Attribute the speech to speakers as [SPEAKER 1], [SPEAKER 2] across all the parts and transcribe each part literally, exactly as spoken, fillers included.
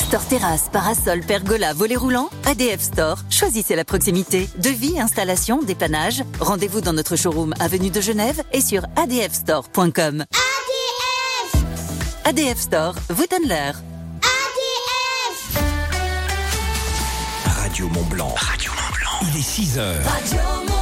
[SPEAKER 1] Store terrasse, parasol, pergola, volet roulant, A D F Store. Choisissez la proximité. Devis, installation, dépannage. Rendez-vous dans notre showroom avenue de Genève et sur a d f store point com.
[SPEAKER 2] A D F
[SPEAKER 1] A D F Store vous donne l'heure.
[SPEAKER 2] A D F
[SPEAKER 3] Radio Mont Blanc. Radio Mont Blanc. Il est six heures.
[SPEAKER 2] Radio Mont Blanc.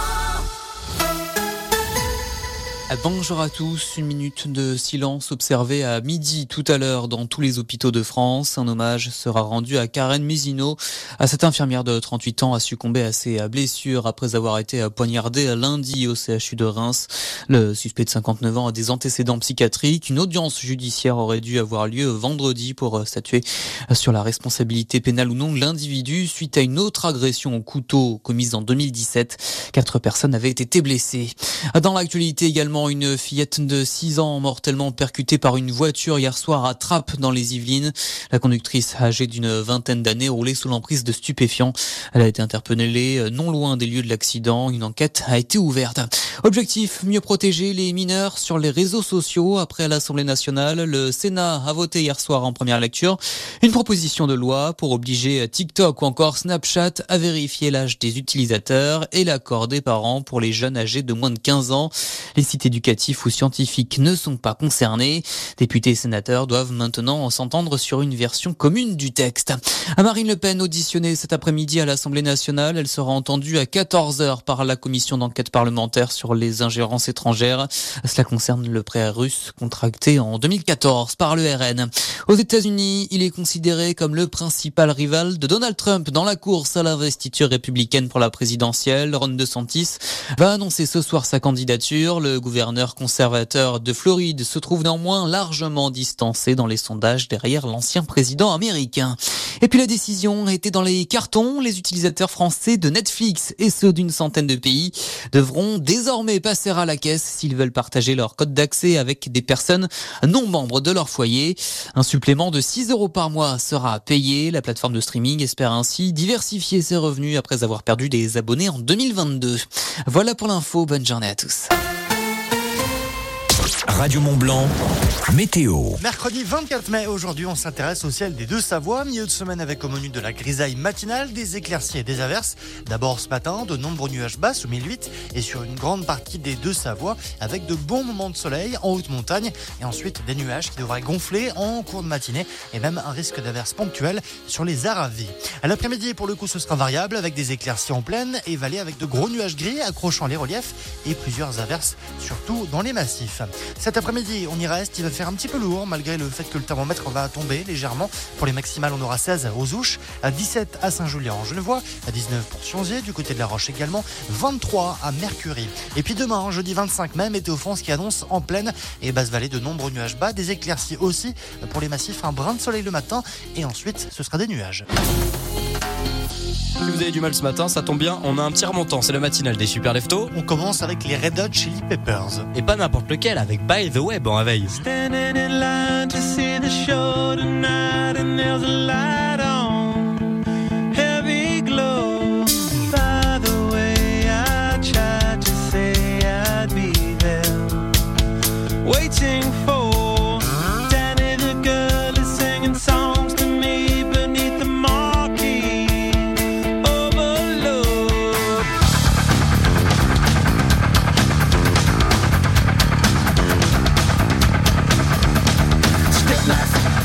[SPEAKER 4] Bonjour à tous, une minute de silence observée à midi tout à l'heure dans tous les hôpitaux de France. Un hommage sera rendu à Karen Musino. À cette infirmière de trente-huit ans a succombé à ses blessures après avoir été poignardée lundi au C H U de Reims. Le suspect de cinquante-neuf ans a des antécédents psychiatriques. Une audience judiciaire aurait dû avoir lieu vendredi pour statuer sur la responsabilité pénale ou non de l'individu suite à une autre agression au couteau commise en deux mille dix-sept. Quatre personnes avaient été blessées. Dans l'actualité également, une fillette de six ans mortellement percutée par une voiture hier soir à Trappes dans les Yvelines. La conductrice âgée d'une vingtaine d'années roulait sous l'emprise de stupéfiants. Elle a été interpellée non loin des lieux de l'accident. Une enquête a été ouverte. Objectif, mieux protéger les mineurs sur les réseaux sociaux. Après l'Assemblée nationale, le Sénat a voté hier soir en première lecture une proposition de loi pour obliger TikTok ou encore Snapchat à vérifier l'âge des utilisateurs et l'accord des parents pour les jeunes âgés de moins de quinze ans. Les sites éducatifs ou scientifiques ne sont pas concernés. Députés et sénateurs doivent maintenant s'entendre sur une version commune du texte. À Marine Le Pen, auditionnée cet après-midi à l'Assemblée nationale, elle sera entendue à quatorze heures par la commission d'enquête parlementaire sur les ingérences étrangères. Cela concerne le prêt russe contracté en deux mille quatorze par le R N. Aux États-Unis, il est considéré comme le principal rival de Donald Trump dans la course à l'investiture républicaine pour la présidentielle. Ron DeSantis va annoncer ce soir sa candidature. Le gouverneur conservateur de Floride se trouve néanmoins largement distancé dans les sondages derrière l'ancien président américain. Et puis la décision était dans les cartons. Les utilisateurs français de Netflix et ceux d'une centaine de pays devront désormais passer à la caisse s'ils veulent partager leur code d'accès avec des personnes non membres de leur foyer. Un supplément de six euros par mois sera payé. La plateforme de streaming espère ainsi diversifier ses revenus après avoir perdu des abonnés en deux mille vingt-deux. Voilà pour l'info. Bonne journée à tous.
[SPEAKER 3] Radio Mont Blanc, météo.
[SPEAKER 5] Mercredi vingt-quatre mai, aujourd'hui on s'intéresse au ciel des Deux-Savoies. Milieu de semaine avec au menu de la grisaille matinale, des éclaircies et des averses. D'abord ce matin, de nombreux nuages bas sous mille huit et sur une grande partie des Deux-Savoies avec de bons moments de soleil en haute montagne. Et ensuite des nuages qui devraient gonfler en cours de matinée et même un risque d'averses ponctuelles sur les Aravis. À l'après-midi, pour le coup, ce sera variable avec des éclaircies en plaine et vallées avec de gros nuages gris accrochant les reliefs et plusieurs averses, surtout dans les massifs. Cet après-midi, on y reste, il va faire un petit peu lourd malgré le fait que le thermomètre va tomber légèrement. Pour les maximales, on aura seize aux Ouches, à dix-sept à Saint-Julien en Genevois, à dix-neuf pour Sionzier, du côté de la Roche également, vingt-trois à Mercury. Et puis demain, jeudi vingt-cinq mai, Météo France qui annonce en plaine et basse vallée de nombreux nuages bas, des éclaircies aussi pour les massifs, un brin de soleil le matin et ensuite ce sera des nuages.
[SPEAKER 6] Si vous avez du mal ce matin, ça tombe bien, on a un petit remontant, c'est le matinal des Super Leftos.
[SPEAKER 5] On commence avec les Red Hot Chili Peppers.
[SPEAKER 6] Et pas n'importe lequel, avec By the Web en réveil.
[SPEAKER 7] Standing in line to see the show tonight and there's a light on, heavy glow. By the way, I tried to say I'd be there, waiting for Danny the girl is singing songs to me beneath the marquee overload. Step left,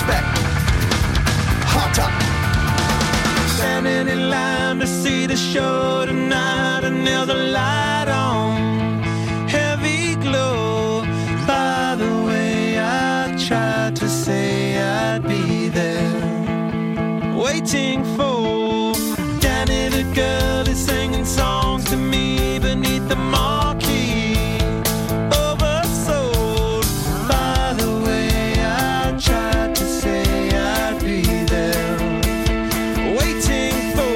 [SPEAKER 7] respect. Hot top. Standing in line to see the show tonight, and there's a light on, heavy glow. By the way, I tried to say I'd be there, waiting for Danny the girl is singing songs to me beneath the marquee. Oversold. By the way, I tried to say I'd be there, waiting for.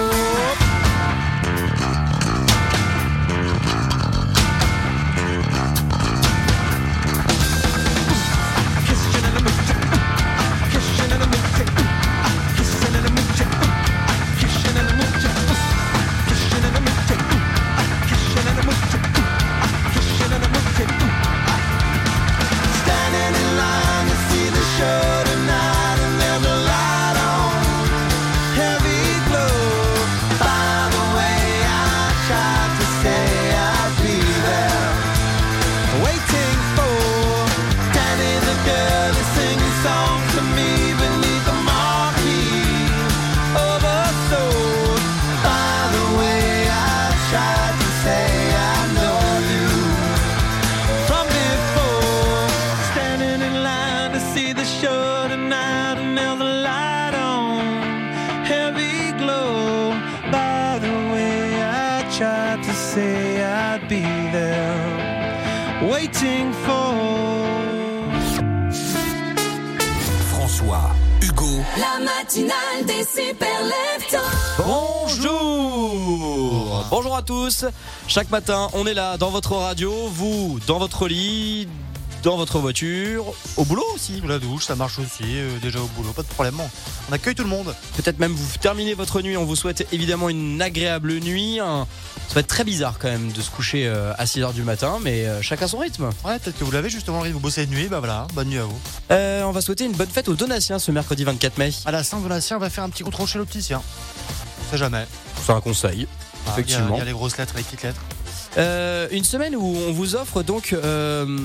[SPEAKER 7] Kissing in the mood, kissing in the mood, kissing in the mood, kissing in the mood, kissing in the mood, kissing in the mood, kissing in the mood. Standing in line to see the show tonight, and there's a light on, heavy glow. By the way, I tried to say I'd be there, waiting for Danny the girl is singing songs to me beneath the marquee. Oversold. By the way, I tried to say I know you from before. Standing in line to see the show tonight, and there's a light on, heavy glow. By the way, I tried to say I'd be there, waiting for.
[SPEAKER 3] François, Hugo,
[SPEAKER 2] La matinale des super leftos.
[SPEAKER 6] Bonjour. Bonjour à tous. Chaque matin, on est là dans votre radio, vous dans votre lit, dans votre voiture, au boulot aussi.
[SPEAKER 5] Sous la douche, ça marche aussi, euh, déjà au boulot, pas de problème. On accueille tout le monde.
[SPEAKER 6] Peut-être même vous terminez votre nuit. On vous souhaite évidemment une agréable nuit. Un- Ça va être très bizarre quand même de se coucher euh, à six heures du matin, mais euh, chacun son rythme.
[SPEAKER 5] Ouais, peut-être que vous l'avez justement, vous bossez de nuit, bah voilà, bonne nuit à vous.
[SPEAKER 6] Euh, on va souhaiter une bonne fête aux Donatiens ce mercredi vingt-quatre mai.
[SPEAKER 5] À la Saint-Donatien, on va faire un petit contrôle chez l'opticien. On sait jamais.
[SPEAKER 6] C'est un conseil.
[SPEAKER 5] Ah,
[SPEAKER 6] Effectivement.
[SPEAKER 5] Il y a- il y, a les grosses lettres, les petites lettres.
[SPEAKER 6] Euh, une semaine où on vous offre donc euh,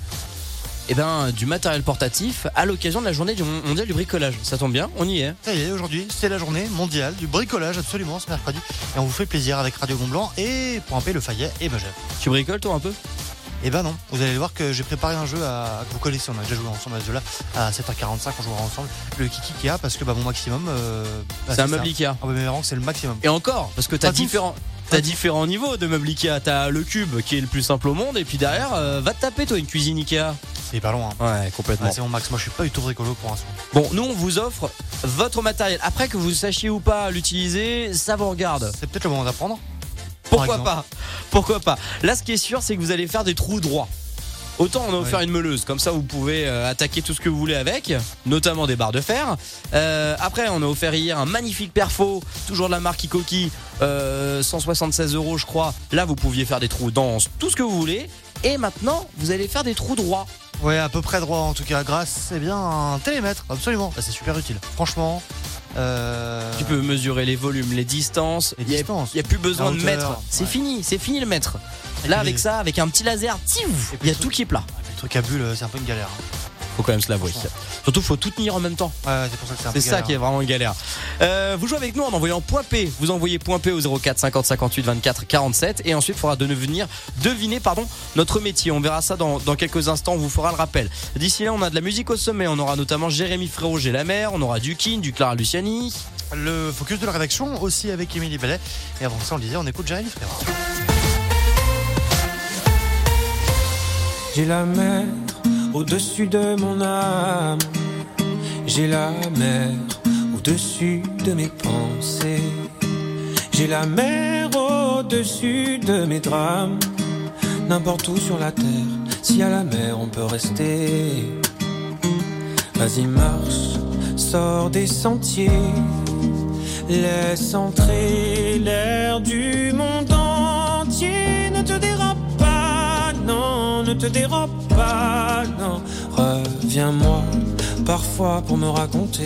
[SPEAKER 6] eh ben, du matériel portatif à l'occasion de la journée du mondial du bricolage. Ça tombe bien, on y est.
[SPEAKER 5] Ça y est, aujourd'hui, c'est la journée mondiale du bricolage, absolument, ce mercredi. Et on vous fait plaisir avec Radio Mont-Blanc et Point P, Le Fayet et Megève.
[SPEAKER 6] Tu bricoles toi un peu?
[SPEAKER 5] Et ben non, vous allez voir que j'ai préparé un jeu à, que vous connaissez, on a déjà joué ensemble à ce jeu-là. À sept heures quarante-cinq, on jouera ensemble. Le Kiki Ikea, parce que bah, mon maximum. Euh, bah,
[SPEAKER 6] C'est un
[SPEAKER 5] ça.
[SPEAKER 6] meuble Ikea.
[SPEAKER 5] Ah bah, mais vraiment, c'est le maximum.
[SPEAKER 6] Et encore, parce que t'as
[SPEAKER 5] Pas tous.
[SPEAKER 6] différents. T'as différents niveaux de meubles Ikea. T'as le cube qui est le plus simple au monde, et puis derrière, euh, va te taper toi une cuisine Ikea.
[SPEAKER 5] C'est pas loin. Hein.
[SPEAKER 6] Ouais, complètement.
[SPEAKER 5] Ouais, c'est mon max. Moi, je suis pas du tout bricolo pour l'instant.
[SPEAKER 6] Bon, nous on vous offre votre matériel. Après que vous sachiez ou pas l'utiliser, ça vous regarde.
[SPEAKER 5] C'est peut-être le moment d'apprendre.
[SPEAKER 6] Pourquoi
[SPEAKER 5] exemple.
[SPEAKER 6] pas? Pourquoi pas? Là, ce qui est sûr, c'est que vous allez faire des trous droits. Autant on a offert
[SPEAKER 5] Ouais.
[SPEAKER 6] une meuleuse, comme ça vous pouvez euh, attaquer tout ce que vous voulez avec, notamment des barres de fer. Euh, après, on a offert hier un magnifique perfo, toujours de la marque Ikoki, euh, cent soixante-seize euros je crois. Là, vous pouviez faire des trous dans tout ce que vous voulez. Et maintenant, vous allez faire des trous droits.
[SPEAKER 5] Ouais, à peu près droit en tout cas, grâce eh bien, à un télémètre. Absolument. Bah, c'est super utile. Franchement. Euh...
[SPEAKER 6] Tu peux mesurer les volumes, les distances.
[SPEAKER 5] Les
[SPEAKER 6] Il y a-
[SPEAKER 5] distances.
[SPEAKER 6] Il n'y a, plus besoin
[SPEAKER 5] La
[SPEAKER 6] de
[SPEAKER 5] hauteur,
[SPEAKER 6] mètre. C'est
[SPEAKER 5] ouais.
[SPEAKER 6] fini, c'est fini le mètre.
[SPEAKER 5] Et
[SPEAKER 6] Là,
[SPEAKER 5] puis
[SPEAKER 6] avec
[SPEAKER 5] les-
[SPEAKER 6] ça, avec un petit laser, tiou,
[SPEAKER 5] Et puis
[SPEAKER 6] il y a
[SPEAKER 5] le
[SPEAKER 6] tout
[SPEAKER 5] truc-
[SPEAKER 6] qui est plat.
[SPEAKER 5] Le truc à bulles, c'est un peu une galère. hein.
[SPEAKER 6] Faut quand même se l'avouer.
[SPEAKER 5] Franchement.
[SPEAKER 6] Surtout, faut tout tenir en même temps.
[SPEAKER 5] Ouais, c'est pour ça que c'est un peu
[SPEAKER 6] C'est ça
[SPEAKER 5] galère.
[SPEAKER 6] qui est vraiment une galère. Euh, vous jouez avec nous en envoyant point P. Vous envoyez point P au zéro quatre cinquante cinquante-huit vingt-quatre quarante-sept et ensuite il faudra de venir deviner pardon, notre métier. On verra ça dans, dans quelques instants. On vous fera le rappel. D'ici là, on a de la musique au sommet. On aura notamment Jérémy Frérot, J'ai la mer. On aura du Kin, du Clara Luciani.
[SPEAKER 5] Le focus de la rédaction aussi avec Émilie Bellet. Et avant ça, on le disait, on écoute Jérémy Frérot.
[SPEAKER 8] J'ai la mer au-dessus de mon âme. J'ai la mer au-dessus de mes pensées. J'ai la mer au-dessus de mes drames. N'importe où sur la terre, s'il y a la mer, on peut rester. Vas-y, marche, sors des sentiers. Laisse entrer l'air du monde entier. Ne te dérobe pas, non, ne te dérobe pas, non. Reviens-moi parfois pour me raconter.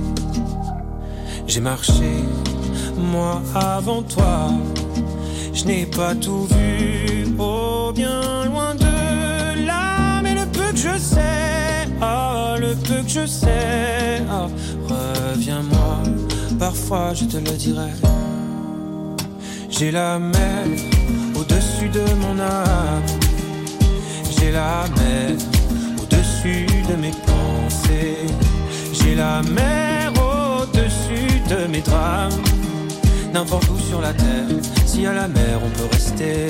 [SPEAKER 8] J'ai marché, moi avant toi. Je n'ai pas tout vu, oh bien loin de là. Mais le peu que je sais, oh le le peu que je sais. Ah, reviens-moi, parfois je te le dirai. J'ai la mer au-dessus de mon âme. J'ai la mer au-dessus de mes pensées. J'ai la mer au-dessus de mes drames. N'importe où sur la terre, si à la mer on peut rester.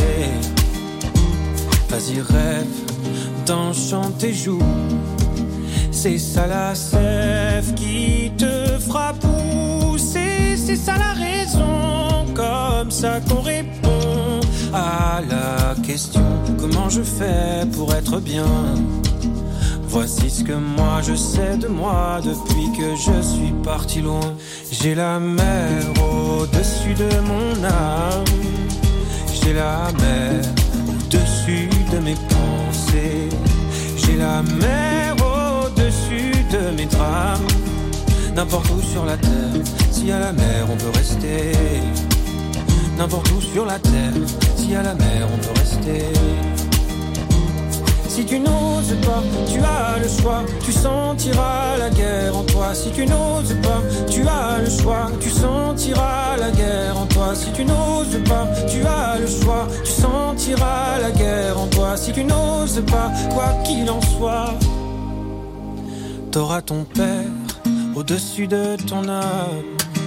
[SPEAKER 8] Vas-y rêve d'un chant tes joues. C'est ça la sève qui te fera pousser. C'est ça la raison, comme ça qu'on répond à la question. Comment je fais pour être bien? Voici ce que moi je sais de moi depuis que je suis parti loin. J'ai la mer au-dessus de mon âme. J'ai la mer au-dessus de mes pensées. J'ai la mer au-dessus de mes drames. N'importe où sur la terre, si à la mer on peut rester. N'importe où sur la terre, si à la mer on peut rester. Si tu n'oses pas, tu as le choix, tu sentiras la guerre en toi. Si tu n'oses pas, tu as le choix, tu sentiras la guerre en toi. Si tu n'oses pas, tu as le choix, tu sentiras la guerre en toi. Si tu n'oses pas, quoi qu'il en soit, t'auras ton père au-dessus de ton âme.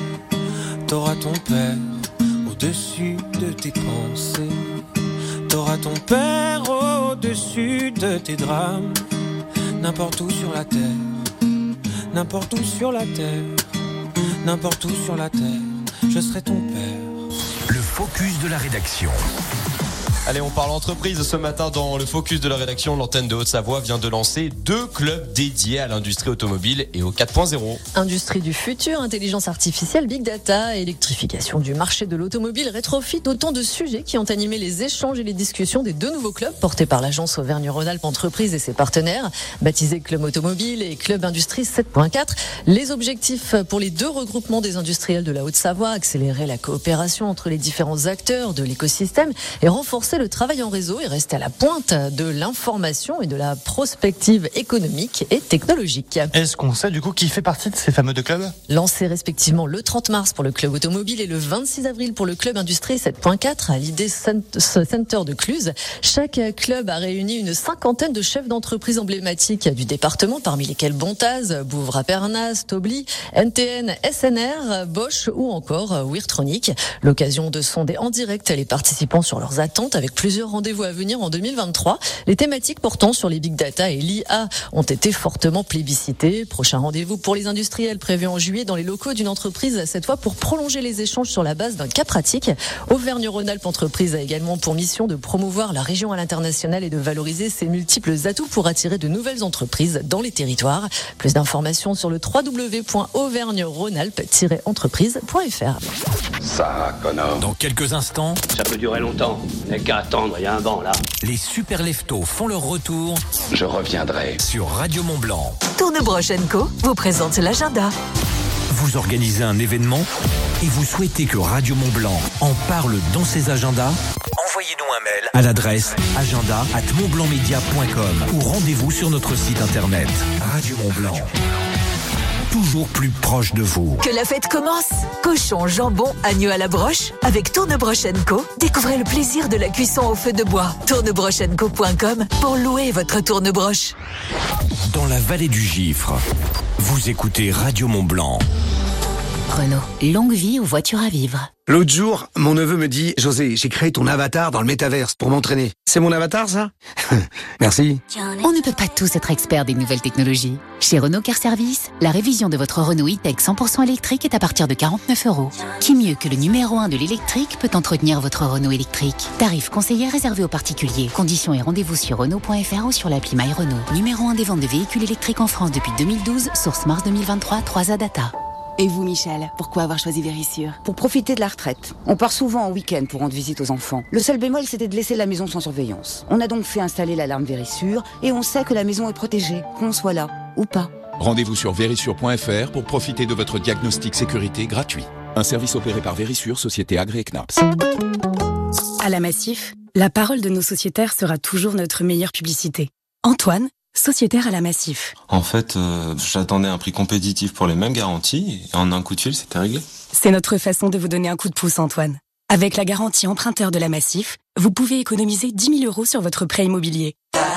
[SPEAKER 8] T'auras ton père au-dessus de tes pensées. T'auras ton père au-dessus de tes drames. N'importe où sur la terre, n'importe où sur la terre, n'importe où sur la terre, je serai ton père.
[SPEAKER 3] Le focus de la rédaction.
[SPEAKER 6] Allez, on parle entreprise ce matin dans le focus de la rédaction. L'antenne de Haute-Savoie vient de lancer deux clubs dédiés à l'industrie automobile et au quatre point zéro.
[SPEAKER 9] Industrie du futur, intelligence artificielle, big data, électrification du marché de l'automobile, rétrofit, autant de sujets qui ont animé les échanges et les discussions des deux nouveaux clubs portés par l'agence Auvergne-Rhône-Alpes Entreprises et ses partenaires, baptisés Club Automobile et Club Industrie sept point quatre. Les objectifs pour les deux regroupements des industriels de la Haute-Savoie, accélérer la coopération entre les différents acteurs de l'écosystème et renforcer le travail en réseau et rester à la pointe de l'information et de la prospective économique et technologique.
[SPEAKER 5] Est-ce qu'on sait du coup qui fait partie de ces fameux deux clubs?
[SPEAKER 9] Lancés respectivement le trente mars pour le club automobile et le vingt-six avril pour le club industrie sept point quatre à l'I D Center de Cluse, chaque club a réuni une cinquantaine de chefs d'entreprise emblématiques du département, parmi lesquels Bontaz, Bouvres-Pernas, Tobli, N T N, S N R, Bosch ou encore Weirtronic. L'occasion de sonder en direct les participants sur leurs attentes avec plusieurs rendez-vous à venir en deux mille vingt-trois. Les thématiques portant sur les big data et l'I A ont été fortement plébiscitées. Prochain rendez-vous pour les industriels prévu en juillet dans les locaux d'une entreprise, cette fois pour prolonger les échanges sur la base d'un cas pratique. Auvergne-Rhône-Alpes Entreprises a également pour mission de promouvoir la région à l'international et de valoriser ses multiples atouts pour attirer de nouvelles entreprises dans les territoires. Plus d'informations sur le w w w point auvergne rhône alpes tiret entreprise point f r.
[SPEAKER 3] Ça, Connor. Dans quelques instants,
[SPEAKER 10] ça peut durer longtemps. Il n'y a qu'à attendre, il y a un vent là.
[SPEAKER 3] Les super leftos font leur retour. Je reviendrai sur Radio Mont-Blanc.
[SPEAKER 1] Tournebroche and Co vous présente l'agenda.
[SPEAKER 3] Vous organisez un événement et vous souhaitez que Radio Mont-Blanc en parle dans ses agendas? Envoyez-nous un mail à l'adresse agenda arobase montblancmedia point com ou rendez-vous sur notre site internet. Radio Mont-Blanc, toujours plus proche de vous.
[SPEAKER 1] Que la fête commence! Cochon, jambon, agneau à la broche. Avec Tournebroche and Co, découvrez le plaisir de la cuisson au feu de bois. tournebroche and co point com pour louer votre tournebroche.
[SPEAKER 3] Dans la vallée du Gifre, vous écoutez Radio Mont-Blanc.
[SPEAKER 1] Renault, longue vie aux voitures à vivre.
[SPEAKER 11] L'autre jour, mon neveu me dit « José, j'ai créé ton avatar dans le métaverse pour m'entraîner. » C'est mon avatar, ça? Merci.
[SPEAKER 12] On ne peut pas tous être experts des nouvelles technologies. Chez Renault Car Service, la révision de votre Renault e-Tech cent pour cent électrique est à partir de quarante-neuf euros. Qui mieux que le numéro un de l'électrique peut entretenir votre Renault électrique? Tarif conseiller réservé aux particuliers. Conditions et rendez-vous sur Renault point f r ou sur l'appli My Renault. Numéro un des ventes de véhicules électriques en France depuis deux mille douze, source mars deux mille vingt-trois, trois A Data.
[SPEAKER 13] Et vous, Michel, pourquoi avoir choisi Vérissure? Pour profiter de la retraite. On part souvent en week-end pour rendre visite aux enfants. Le seul bémol, c'était de laisser la maison sans surveillance. On a donc fait installer l'alarme Vérissure et on sait que la maison est protégée, qu'on soit là ou pas.
[SPEAKER 14] Rendez-vous sur vérissure point f r pour profiter de votre diagnostic sécurité gratuit. Un service opéré par Vérissure, société agréée C N A P S.
[SPEAKER 15] À la Massif, la parole de nos sociétaires sera toujours notre meilleure publicité. Antoine, sociétaire à la Massif.
[SPEAKER 16] En fait, euh, j'attendais un prix compétitif pour les mêmes garanties et en un coup de fil, c'était réglé.
[SPEAKER 15] C'est notre façon de vous donner un coup de pouce, Antoine. Avec la garantie emprunteur de la Massif, vous pouvez économiser dix mille euros sur votre prêt immobilier.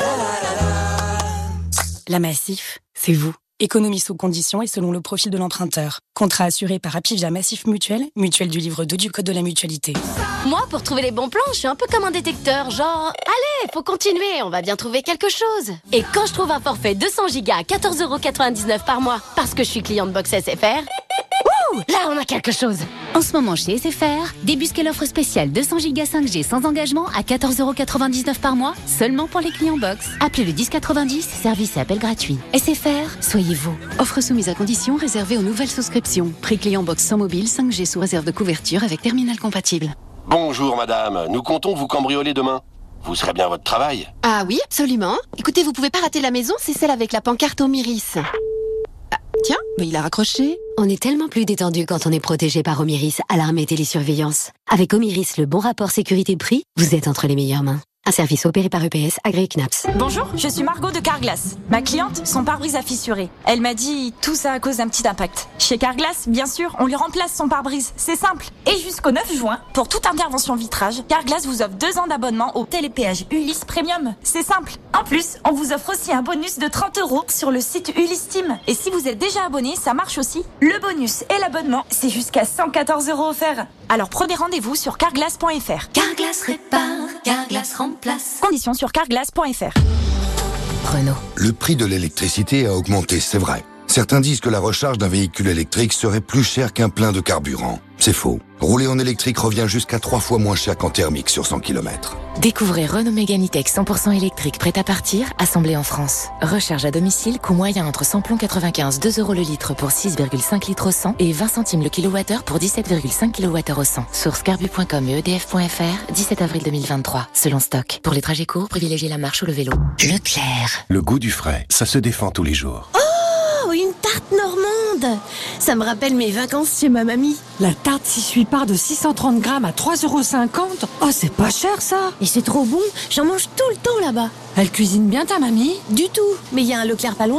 [SPEAKER 15] La Massif, c'est vous. Économie sous conditions et selon le profil de l'emprunteur. Contrat assuré par Apivia Massif Mutuelle, mutuelle du livre deux du Code de la mutualité.
[SPEAKER 17] Moi, pour trouver les bons plans, je suis un peu comme un détecteur, genre... Allez, faut continuer, on va bien trouver quelque chose. Et quand je trouve un forfait deux cents gigas à quatorze euros quatre-vingt-dix-neuf par mois, parce que je suis cliente Box S F R... Ouh, là, on a quelque chose.
[SPEAKER 12] En ce moment, chez S F R, débusquez l'offre spéciale deux cents gigas cinq G sans engagement à quatorze euros quatre-vingt-dix-neuf par mois, seulement pour les clients Box. Appelez le dix quatre-vingt-dix, service et appel gratuit. S F R, soyez vous. Offre soumise à conditions réservée aux nouvelles souscriptions. Prix client Box sans mobile cinq G sous réserve de couverture avec terminal compatible.
[SPEAKER 18] Bonjour madame, nous comptons vous cambrioler demain. Vous serez bien à votre travail?
[SPEAKER 17] Ah oui, absolument. Écoutez, vous pouvez pas rater la maison, c'est celle avec la pancarte Omiris. Ah, tiens, mais il a raccroché. On est tellement plus détendu quand on est protégé par Omiris, alarme et télésurveillance. Avec Omiris, le bon rapport sécurité-prix, vous êtes entre les meilleures mains. Un service opéré par E P S, agréé C N A P S.
[SPEAKER 19] Bonjour, je suis Margot de Carglass. Ma cliente, son pare-brise a fissuré. Elle m'a dit tout ça à cause d'un petit impact. Chez Carglass, bien sûr, on lui remplace son pare-brise. C'est simple. Et jusqu'au neuf juin, pour toute intervention vitrage, Carglass vous offre deux ans d'abonnement au télépéage Ulysse Premium. C'est simple. En plus, on vous offre aussi un bonus de trente euros sur le site Ulysse Team. Et si vous êtes déjà abonné, ça marche aussi. Le bonus et l'abonnement, c'est jusqu'à cent quatorze euros offerts. Alors prenez rendez-vous sur carglass point f r.
[SPEAKER 2] Carglass répare, Carglass remplace.
[SPEAKER 19] Conditions sur carglass point f r.
[SPEAKER 12] Renault.
[SPEAKER 20] Le prix de l'électricité a augmenté, c'est vrai. Certains disent que la recharge d'un véhicule électrique serait plus cher qu'un plein de carburant. C'est faux. Rouler en électrique revient jusqu'à trois fois moins cher qu'en thermique sur cent kilomètres.
[SPEAKER 21] Découvrez Renault Mégane E-Tech cent pour cent électrique prêt à partir, assemblé en France. Recharge à domicile, coût moyen entre samplon quatre-vingt-quinze, deux euros le litre pour six virgule cinq litres au cent et vingt centimes le kilowattheure pour dix-sept virgule cinq kilowattheures au cent. Source carbu point com et E D F point F R, dix-sept avril deux mille vingt-trois, selon stock. Pour les trajets courts, privilégiez la marche ou le vélo.
[SPEAKER 12] Leclerc.
[SPEAKER 22] Le goût du frais, ça se défend tous les jours.
[SPEAKER 17] Oh, une tarte normande. Ça me rappelle mes vacances chez ma mamie.
[SPEAKER 23] La tarte six huit parts de six cent trente grammes à trois euros cinquante. Oh, c'est pas cher ça.
[SPEAKER 17] Et c'est trop bon, j'en mange tout le temps là-bas.
[SPEAKER 23] Elle cuisine bien ta mamie?
[SPEAKER 17] Du tout, mais il y a un Leclerc pas loin.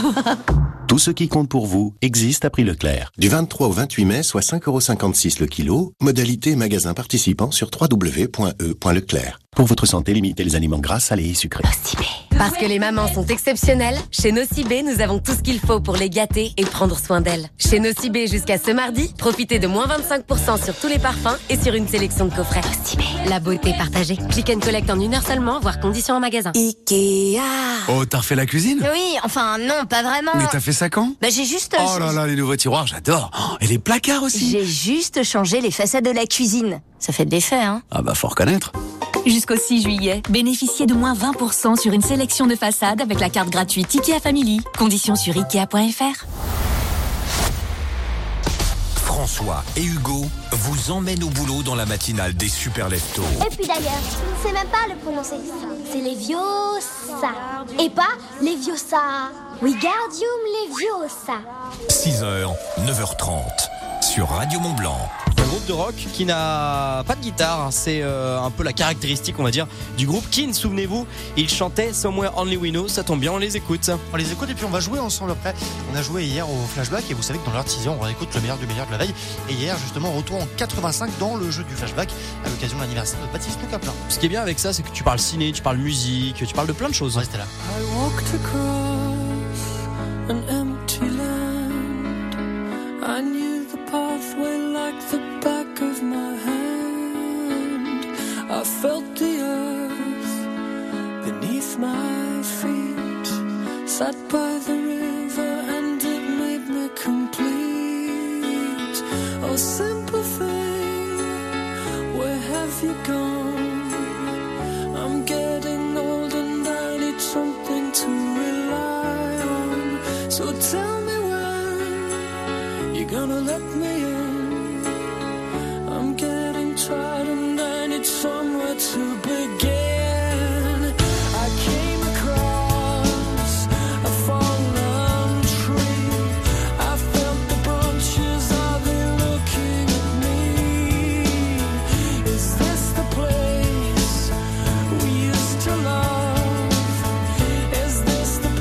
[SPEAKER 22] Tout ce qui compte pour vous existe à prix Leclerc. Du vingt-trois au vingt-huit mai, soit cinq euros cinquante-six le kilo. Modalité magasin participant sur w w w point e point leclerc. Pour votre santé, limitez les aliments gras, salés et sucrés.
[SPEAKER 17] Nocibé. Parce que les mamans sont exceptionnelles, chez Nocibé, nous avons tout ce qu'il faut pour les gâter et prendre soin d'elles. Chez Nocibé, jusqu'à ce mardi, profitez de moins vingt-cinq pour cent sur tous les parfums et sur une sélection de coffrets. Nocibé. La beauté partagée. Click and collect en une heure seulement, voire conditions en magasin. Ikea.
[SPEAKER 11] Oh, t'as refait la cuisine?
[SPEAKER 17] Oui, enfin non, pas vraiment.
[SPEAKER 11] Mais t'as fait ça quand?
[SPEAKER 17] Bah j'ai juste...
[SPEAKER 11] Oh là là, les nouveaux tiroirs, j'adore. Oh, et les placards aussi.
[SPEAKER 17] J'ai juste changé les façades de la cuisine. Ça fait de l'effet, hein.
[SPEAKER 11] Ah bah faut reconnaître.
[SPEAKER 19] Jusqu'au six juillet, bénéficiez de moins vingt pour cent sur une sélection de façades avec la carte gratuite Ikea Family. Conditions sur ikea point f r.
[SPEAKER 3] François et Hugo vous emmènent au boulot dans la matinale des Super Leftos.
[SPEAKER 24] Et puis d'ailleurs, je ne sais même pas le prononcer. C'est les Viosa. Et pas les Viosa. Wingardium Leviosa.
[SPEAKER 3] six heures, neuf heures trente sur Radio Mont-Blanc.
[SPEAKER 6] Un groupe de rock qui n'a pas de guitare, c'est euh, un peu la caractéristique, on va dire, du groupe Keane. Souvenez-vous, ils chantaient Somewhere Only We Know. Ça tombe bien, on les écoute.
[SPEAKER 5] On les écoute et puis on va jouer ensemble après. On a joué hier au flashback et vous savez que dans l'heure de six heures, on écoute le meilleur du meilleur de la veille. Et hier, justement, retour en quatre-vingt-cinq dans le jeu du flashback à l'occasion de l'anniversaire de Baptiste Le Caplin.
[SPEAKER 6] Ce qui est bien avec ça, c'est que tu parles ciné, tu parles musique, tu parles de plein de choses.
[SPEAKER 5] Restez là.
[SPEAKER 7] I walked across an empty land. I knew the pathway like the back of my hand. I felt the earth beneath my feet. Sat by the river and it made me complete. Oh, simple thing, where have you gone? I'm getting old and I need something to rely on. So tell me when you're gonna let me in. I'm getting tired and I need somewhere to begin. I came across a fallen tree. I felt the branches of it looking at me. Is this the place we used to love? Is this the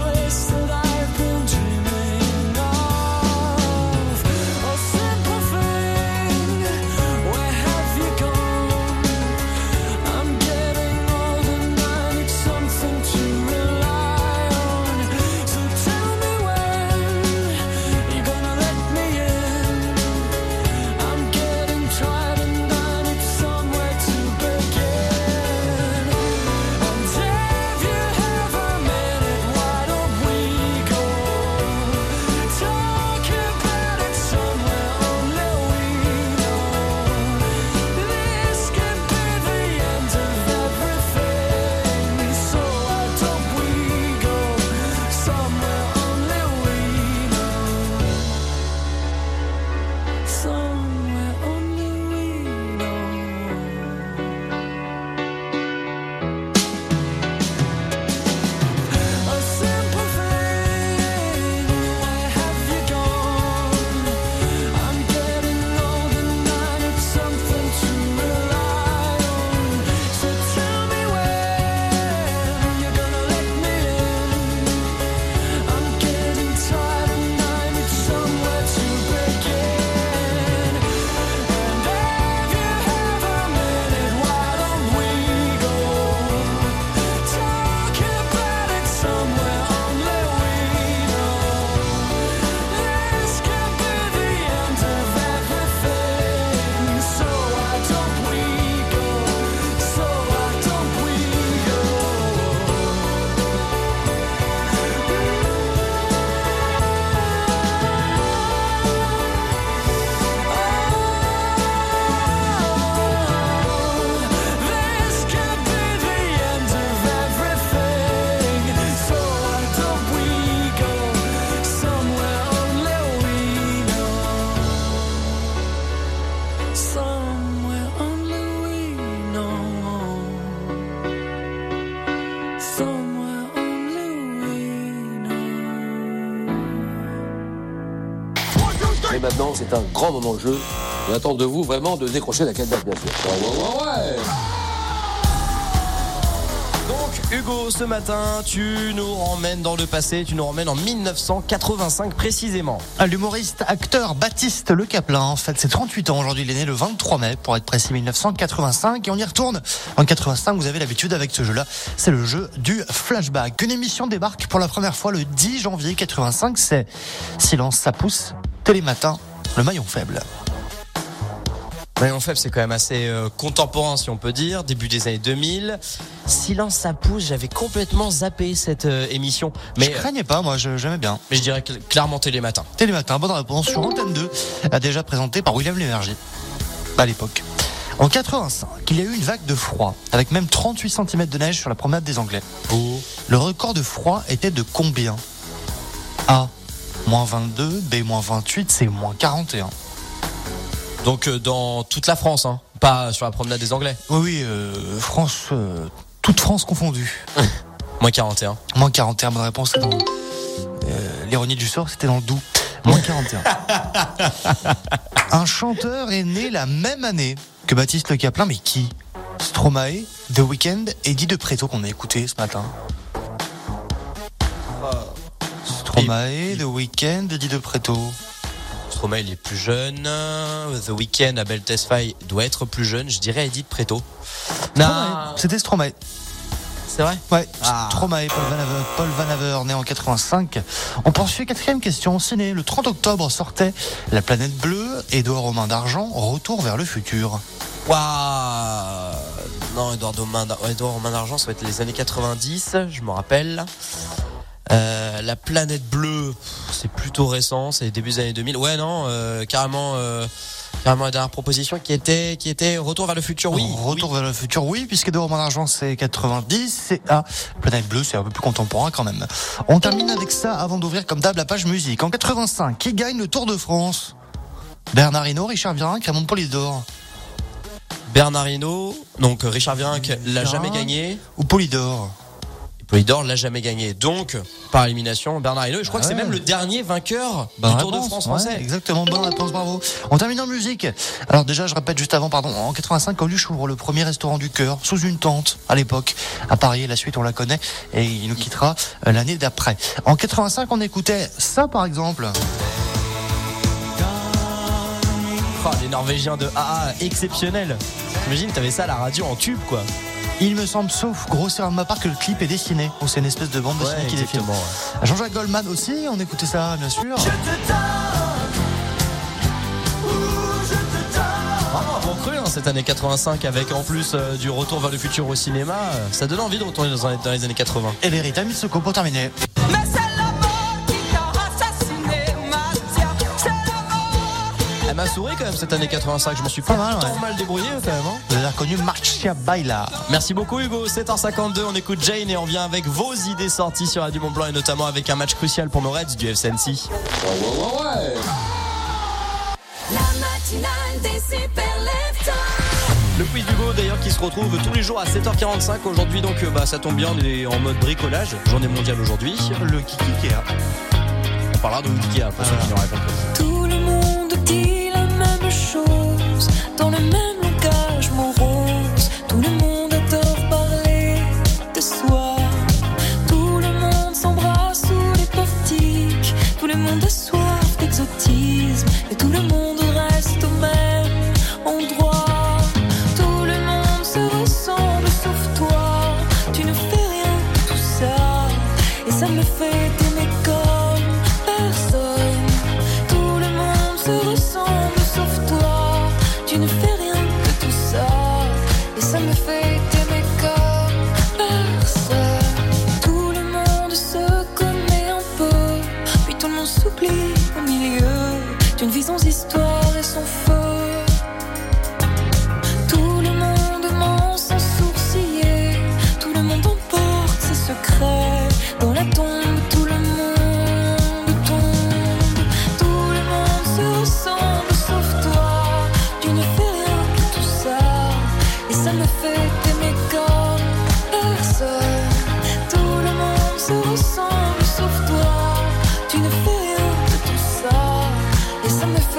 [SPEAKER 4] Mais maintenant, c'est un grand moment de jeu. On attend de vous vraiment de décrocher la cagnotte, bien sûr. Ouais, ouais, ouais, ouais.
[SPEAKER 6] Donc Hugo, ce matin, tu nous emmènes dans le passé, tu nous emmènes en dix-neuf cent quatre-vingt-cinq précisément.
[SPEAKER 5] L'humoriste, acteur Baptiste Le Caplin, en fait, c'est trente-huit ans aujourd'hui, il est né le vingt-trois mai, pour être précis, dix-neuf cent quatre-vingt-cinq, et on y retourne. En quatre-vingt-cinq, vous avez l'habitude avec ce jeu-là, c'est le jeu du flashback. Une émission débarque pour la première fois le dix janvier quatre-vingt-cinq, c'est Silence ça pousse, Télématin, le maillon faible.
[SPEAKER 6] Maillon faible, c'est quand même assez euh, contemporain, si on peut dire, début des années deux mille. Silence ça pousse, j'avais complètement zappé cette euh, émission. Mais
[SPEAKER 5] je craignais pas, moi, je, j'aimais bien.
[SPEAKER 6] Mais je dirais cl- clairement Télématin.
[SPEAKER 5] Télématin, bonne réponse, sur Antenne deux, a déjà présenté par William Lémergie, à l'époque. En quatre-vingt-cinq, il y a eu une vague de froid, avec même trente-huit centimètres de neige sur la promenade des Anglais.
[SPEAKER 6] Oh.
[SPEAKER 5] Le record de froid était de combien? A, moins vingt-deux, B, moins vingt-huit, C, moins quarante et un.
[SPEAKER 6] Donc euh, dans toute la France, hein, pas sur la promenade des Anglais.
[SPEAKER 5] Oui, oui, euh, France, euh, toute France confondue.
[SPEAKER 6] Moins quarante et un.
[SPEAKER 5] Moins quarante et un, bonne réponse. Dans, euh, l'ironie du sort, c'était dans le Doubs. Moins quarante et un. Un chanteur est né la même année que Baptiste Le Caplin, mais qui? Stromae, The Weeknd, Eddie De Pretto qu'on a écouté ce matin. Stromae, The Weeknd, Eddie De Pretto.
[SPEAKER 6] Stromae, il est plus jeune. The Weeknd, Abel Tesfaye doit être plus jeune. Je dirais Eddie De Pretto.
[SPEAKER 5] Non, c'était Stromae.
[SPEAKER 6] C'est vrai?
[SPEAKER 5] Ouais,
[SPEAKER 6] ah.
[SPEAKER 5] Stromae, Paul Van Haver, Paul Van Haver, né en quatre-vingt-cinq. On poursuit, quatrième question. Ciné, le trente octobre sortait La Planète Bleue, Édouard aux mains d'argent, Retour vers le futur.
[SPEAKER 6] Waouh. Non, Édouard aux mains d'argent, Édouard aux mains d'argent, ça va être les années quatre-vingt-dix, je me rappelle. Euh, la Planète Bleue, c'est plutôt récent, c'est début des années deux mille. Ouais, non, euh, carrément, euh, carrément la dernière proposition qui était, qui était Retour vers le futur, oui.
[SPEAKER 5] Retour
[SPEAKER 6] oui.
[SPEAKER 5] vers le futur, oui, puisque Édouard aux mains d'argent, c'est quatre-vingt-dix, c'est A. Planète Bleue, c'est un peu plus contemporain quand même. On termine avec ça avant d'ouvrir comme d'hab la page musique. En quatre-vingt-cinq, qui gagne le Tour de France? Bernard Hinault, Richard Virenque, Raymond Polydor.
[SPEAKER 6] Bernard Hinault, donc Richard Virenque l'a jamais gagné.
[SPEAKER 5] Ou Polydor.
[SPEAKER 6] Polydor l'a jamais gagné, donc par élimination Bernard Hinault. Je crois ah que ouais. c'est même le dernier vainqueur
[SPEAKER 5] bonne
[SPEAKER 6] du Tour
[SPEAKER 5] réponse,
[SPEAKER 6] de France français.
[SPEAKER 5] Ouais, exactement, bonne réponse, bravo. On termine en musique. Alors déjà, je répète juste avant, pardon, en quatre-vingt-cinq, Coluche ouvre le premier restaurant du cœur sous une tente à l'époque à Paris. La suite, on la connaît et il nous quittera l'année d'après. En quatre-vingt-cinq, on écoutait ça par exemple.
[SPEAKER 6] Oh, les Norvégiens de A A, exceptionnel. J'imagine, t'avais ça à la radio en tube, quoi.
[SPEAKER 5] Il me semble, sauf grosse erreur de ma part, que le clip est dessiné. Ou c'est une espèce de bande dessinée ouais, qui défile. Ouais. Jean-Jacques Goldman aussi, on écoutait ça, bien sûr. Je te
[SPEAKER 6] Vraiment un bon cru hein, cette année quatre-vingt-cinq, avec en plus euh, du Retour vers le futur au cinéma. Ça donne envie de retourner dans, dans les années quatre-vingts.
[SPEAKER 5] Et l'héritage Mitsoko pour terminer.
[SPEAKER 7] Mais c'est l'amour qui t'a assassiné, Mathia. C'est l'amour.
[SPEAKER 6] Elle m'a souri quand même cette année quatre-vingt-cinq. Je m'en suis pas mal, ouais. mal débrouillé quand même. Hein.
[SPEAKER 5] Vous avez reconnu Marcia Baila.
[SPEAKER 6] Merci beaucoup Hugo. sept heures cinquante-deux, on écoute Jane et on vient avec vos idées sorties sur Radio Mont Blanc et notamment avec un match crucial pour nos Reds du F C Nancy.
[SPEAKER 7] Ouais, ouais, ouais, ouais. La matinale des super leftos.
[SPEAKER 6] Le quiz d'Hugo d'ailleurs qui se retrouve tous les jours à sept heures quarante-cinq. Aujourd'hui donc bah, ça tombe bien, on est en mode bricolage. Journée mondiale aujourd'hui.
[SPEAKER 5] Le Kiki Ikea.
[SPEAKER 6] On parlera de Ikea pour ceux qui n'auraient pas compris.
[SPEAKER 7] Tout le monde dit la même chose dans le même langage morose. Tout le monde adore parler de soi. Tout le monde s'embrasse sous les portiques. Tout le monde a soif d'exotisme et tout le monde reste au même endroit. Tout le monde se ressemble sauf toi. Tu ne fais rien de tout ça et ça me fait t'aimer comme personne. Tout le monde se ressemble sauf toi. Tu ne fais rien de tout ça et ça me fait t'aimer comme personne. Tout le monde se connaît un peu, puis tout le monde s'oublie au milieu d'une vie sans histoire et sans feu. Tout le monde ment sans sourciller. Tout le monde emporte ses secrets dans la tombe. Tout le monde tombe. Tout le monde se ressemble sauf toi. Tu ne fais rien de tout ça et ça me fait t'aimer comme personne. Tout le monde se ressemble sauf toi. Tu ne fais rien de tout ça et ça me fait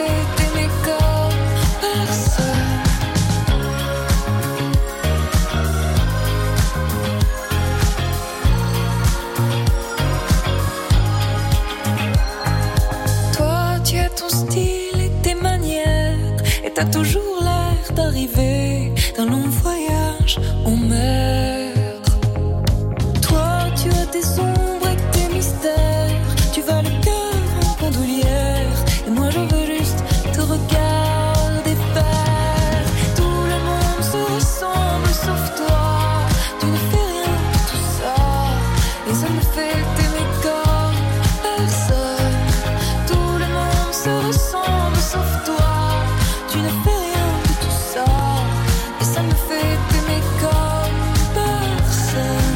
[SPEAKER 2] t'as toujours l'air d'arriver d'un long voyage en mer. Toi, tu as tes ombres et tes mystères, tu vas le cœur en bandoulière, et moi je veux juste te regarder faire. Tout le monde se ressemble sauf toi, tu ne fais rien de tout ça, et ça me fait t'aimer comme personne. Tout le monde se ressemble sauf toi, tu ne fais rien de tout ça, et ça me fait t'aimer comme personne.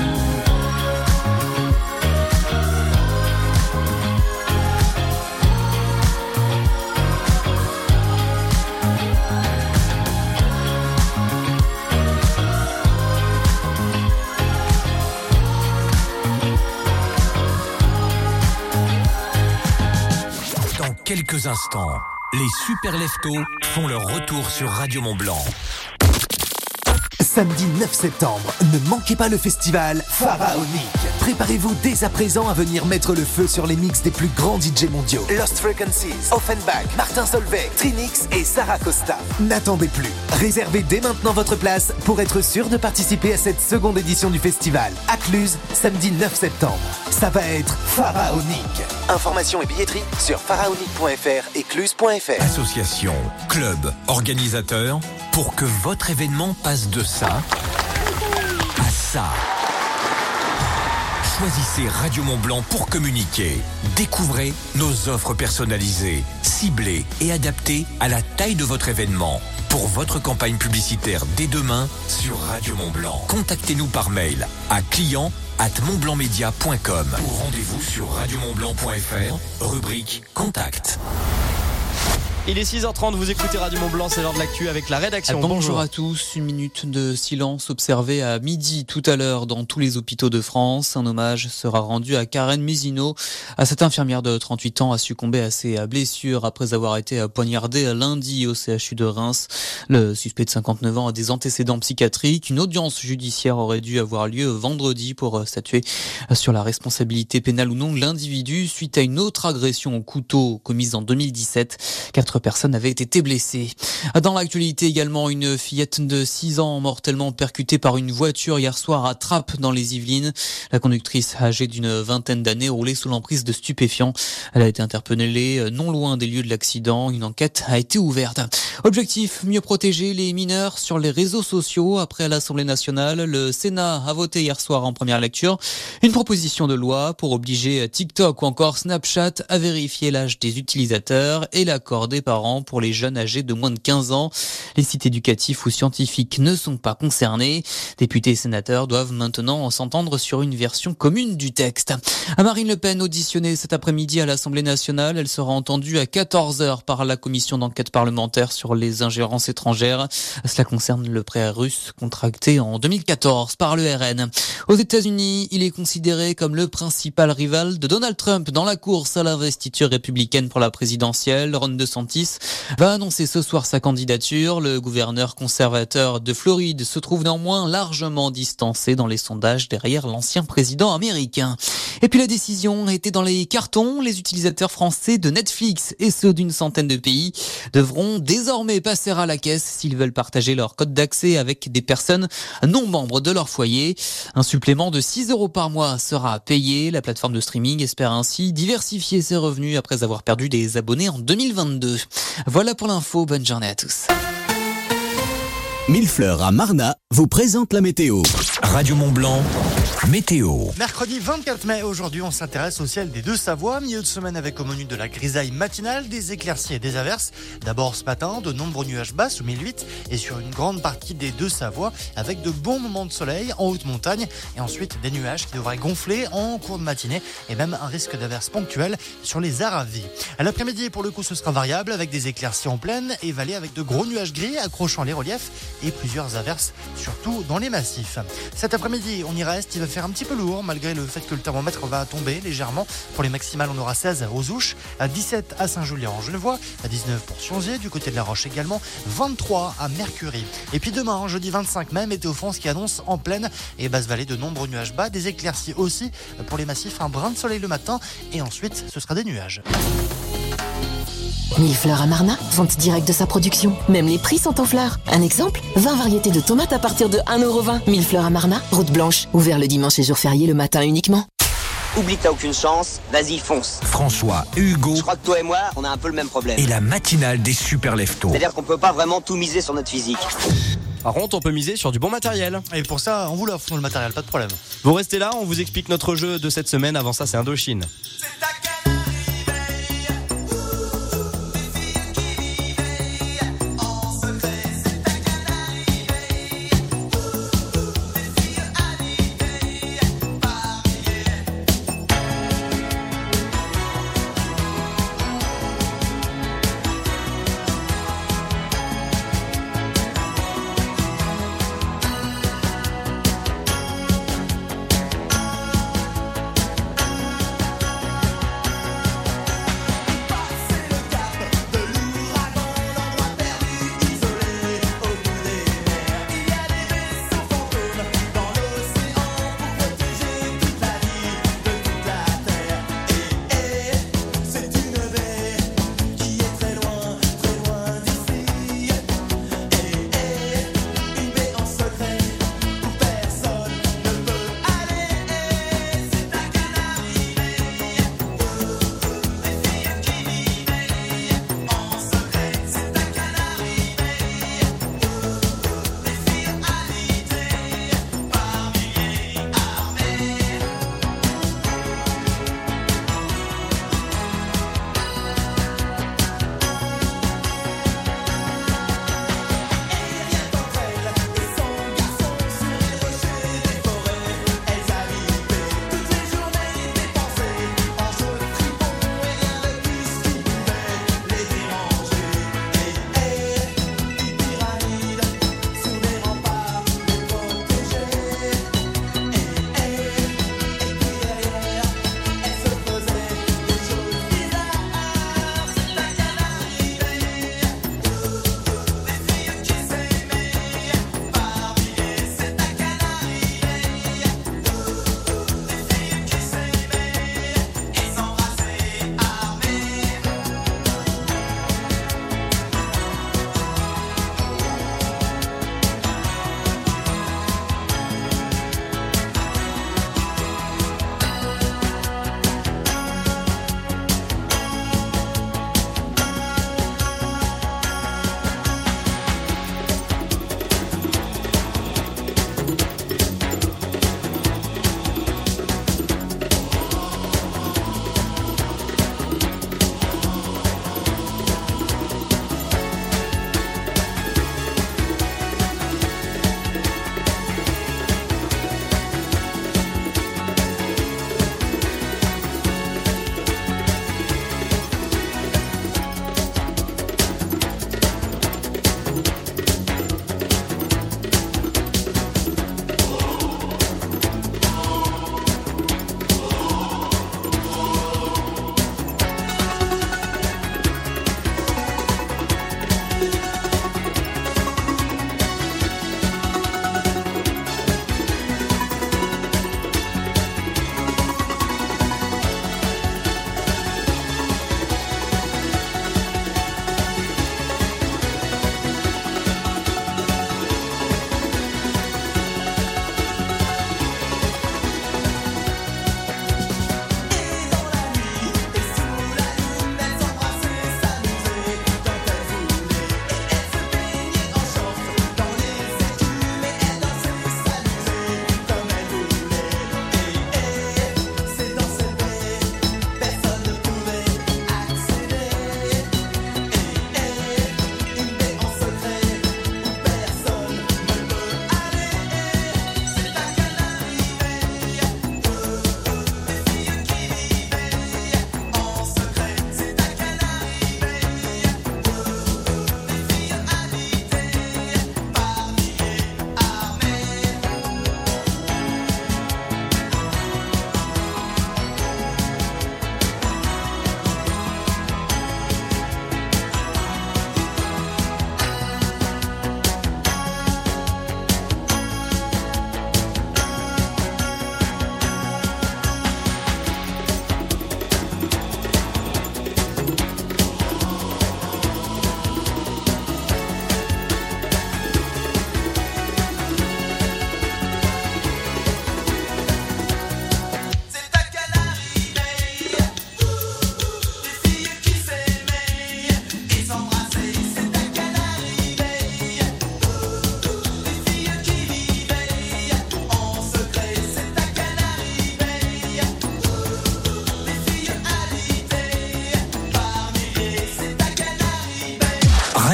[SPEAKER 3] Dans quelques instants, les Super Leftos font leur retour sur Radio Mont-Blanc.
[SPEAKER 1] Samedi neuf septembre, ne manquez pas le festival Pharaonic. Préparez-vous dès à présent à venir mettre le feu sur les mix des plus grands D J mondiaux. Lost Frequencies, Offenbach, Martin Solveig, Trinix et Sarah Costa. N'attendez plus. Réservez dès maintenant votre place pour être sûr de participer à cette seconde édition du festival. À Cluse, samedi neuf septembre. Ça va être Pharaonic. Informations et billetterie sur pharaonic point f r et cluse point f r.
[SPEAKER 3] Association, club, organisateur, pour que votre événement passe de ça à ça. Choisissez Radio Mont-Blanc pour communiquer. Découvrez nos offres personnalisées, ciblées et adaptées à la taille de votre événement. Pour votre campagne publicitaire dès demain sur Radio Mont-Blanc. Contactez-nous par mail à client arobase montblancmedia point com ou rendez-vous sur radio mont blanc point f r, rubrique Contact.
[SPEAKER 6] Il est six heures trente, vous écoutez Radio Mont-Blanc, c'est l'heure de l'actu avec la rédaction.
[SPEAKER 8] Bonjour,
[SPEAKER 6] Bonjour
[SPEAKER 8] à tous, une minute de silence observée à midi tout à l'heure dans tous les hôpitaux de France. Un hommage sera rendu à Karen Musino. À cette infirmière de trente-huit ans a succombé à ses blessures après avoir été poignardée lundi au C H U de Reims. Le suspect de cinquante-neuf ans a des antécédents psychiatriques. Une audience judiciaire aurait dû avoir lieu vendredi pour statuer sur la responsabilité pénale ou non de l'individu suite à une autre agression au couteau commise en deux mille dix-sept. Quatre personnes avaient été blessées. Dans l'actualité également, une fillette de six ans mortellement percutée par une voiture hier soir à Trappes dans les Yvelines. La conductrice âgée d'une vingtaine d'années roulait sous l'emprise de stupéfiants. Elle a été interpellée non loin des lieux de l'accident. Une enquête a été ouverte. Objectif, mieux protéger les mineurs sur les réseaux sociaux. Après l'Assemblée nationale, le Sénat a voté hier soir en première lecture une proposition de loi pour obliger TikTok ou encore Snapchat à vérifier l'âge des utilisateurs et l'accord des parents pour les jeunes âgés de moins de quinze ans. Les sites éducatifs ou scientifiques ne sont pas concernés. Députés et sénateurs doivent maintenant s'entendre sur une version commune du texte. À Marine Le Pen, auditionnée cet après-midi à l'Assemblée nationale, elle sera entendue à quatorze heures par la commission d'enquête parlementaire sur les ingérences étrangères. Cela concerne le prêt russe contracté en deux mille quatorze par le R N. Aux États-Unis, il est considéré comme le principal rival de Donald Trump dans la course à l'investiture républicaine pour la présidentielle. Ron DeSantis va annoncer ce soir sa candidature. Le gouverneur conservateur de Floride se trouve néanmoins largement distancé dans les sondages derrière l'ancien président américain. Et puis la décision était dans les cartons. Les utilisateurs français de Netflix et ceux d'une centaine de pays devront désormais passer à la caisse s'ils veulent partager leur code d'accès avec des personnes non membres de leur foyer. Un supplément de six euros par mois sera payé. La plateforme de streaming espère ainsi diversifier ses revenus après avoir perdu des abonnés en deux mille vingt-deux. Voilà pour l'info, bonne journée à tous.
[SPEAKER 3] Millefleurs à Marna vous présente la météo. Radio Mont-Blanc, météo.
[SPEAKER 5] Mercredi vingt-quatre mai, aujourd'hui on s'intéresse au ciel des Deux-Savoies. Milieu de semaine avec au menu de la grisaille matinale, des éclaircies et des averses. D'abord ce matin, de nombreux nuages bas sous mille huit et sur une grande partie des Deux-Savoies avec de bons moments de soleil en haute montagne. Et ensuite des nuages qui devraient gonfler en cours de matinée et même un risque d'averses ponctuelles sur les Aravis. À l'après-midi, pour le coup, ce sera variable avec des éclaircies en plaine et vallées avec de gros nuages gris accrochant les reliefs et plusieurs averses, surtout dans les massifs. Cet après-midi, on y reste, il va faire un petit peu lourd malgré le fait que le thermomètre va tomber légèrement. Pour les maximales, on aura seize aux Ouches, à dix-sept à Saint-Julien en Genevois, à dix-neuf pour Sionzier, du côté de la Roche également, vingt-trois à Mercury. Et puis demain, jeudi vingt-cinq mai, Météo France qui annonce en plaine et basse vallée de nombreux nuages bas, des éclaircies aussi pour les massifs, un brin de soleil le matin et ensuite ce sera des nuages.
[SPEAKER 21] Mille fleurs à Marna, vente directe de sa production. Même les prix sont en fleurs. Un exemple, vingt variétés de tomates à partir de un euro vingt. Mille fleurs à Marna, route blanche. Ouvert le dimanche et jour férié le matin uniquement.
[SPEAKER 9] Oublie que t'as aucune chance, vas-y fonce.
[SPEAKER 3] François, Hugo
[SPEAKER 9] Je crois que toi et moi, on a un peu le même problème.
[SPEAKER 3] et la matinale des super leftos.
[SPEAKER 9] C'est-à-dire qu'on peut pas vraiment tout miser sur notre physique.
[SPEAKER 6] Par contre, on peut miser sur du bon matériel.
[SPEAKER 5] Et pour ça, on vous l'offre le matériel, pas de problème.
[SPEAKER 6] Vous restez là, on vous explique notre jeu de cette semaine. Avant ça, c'est Indochine.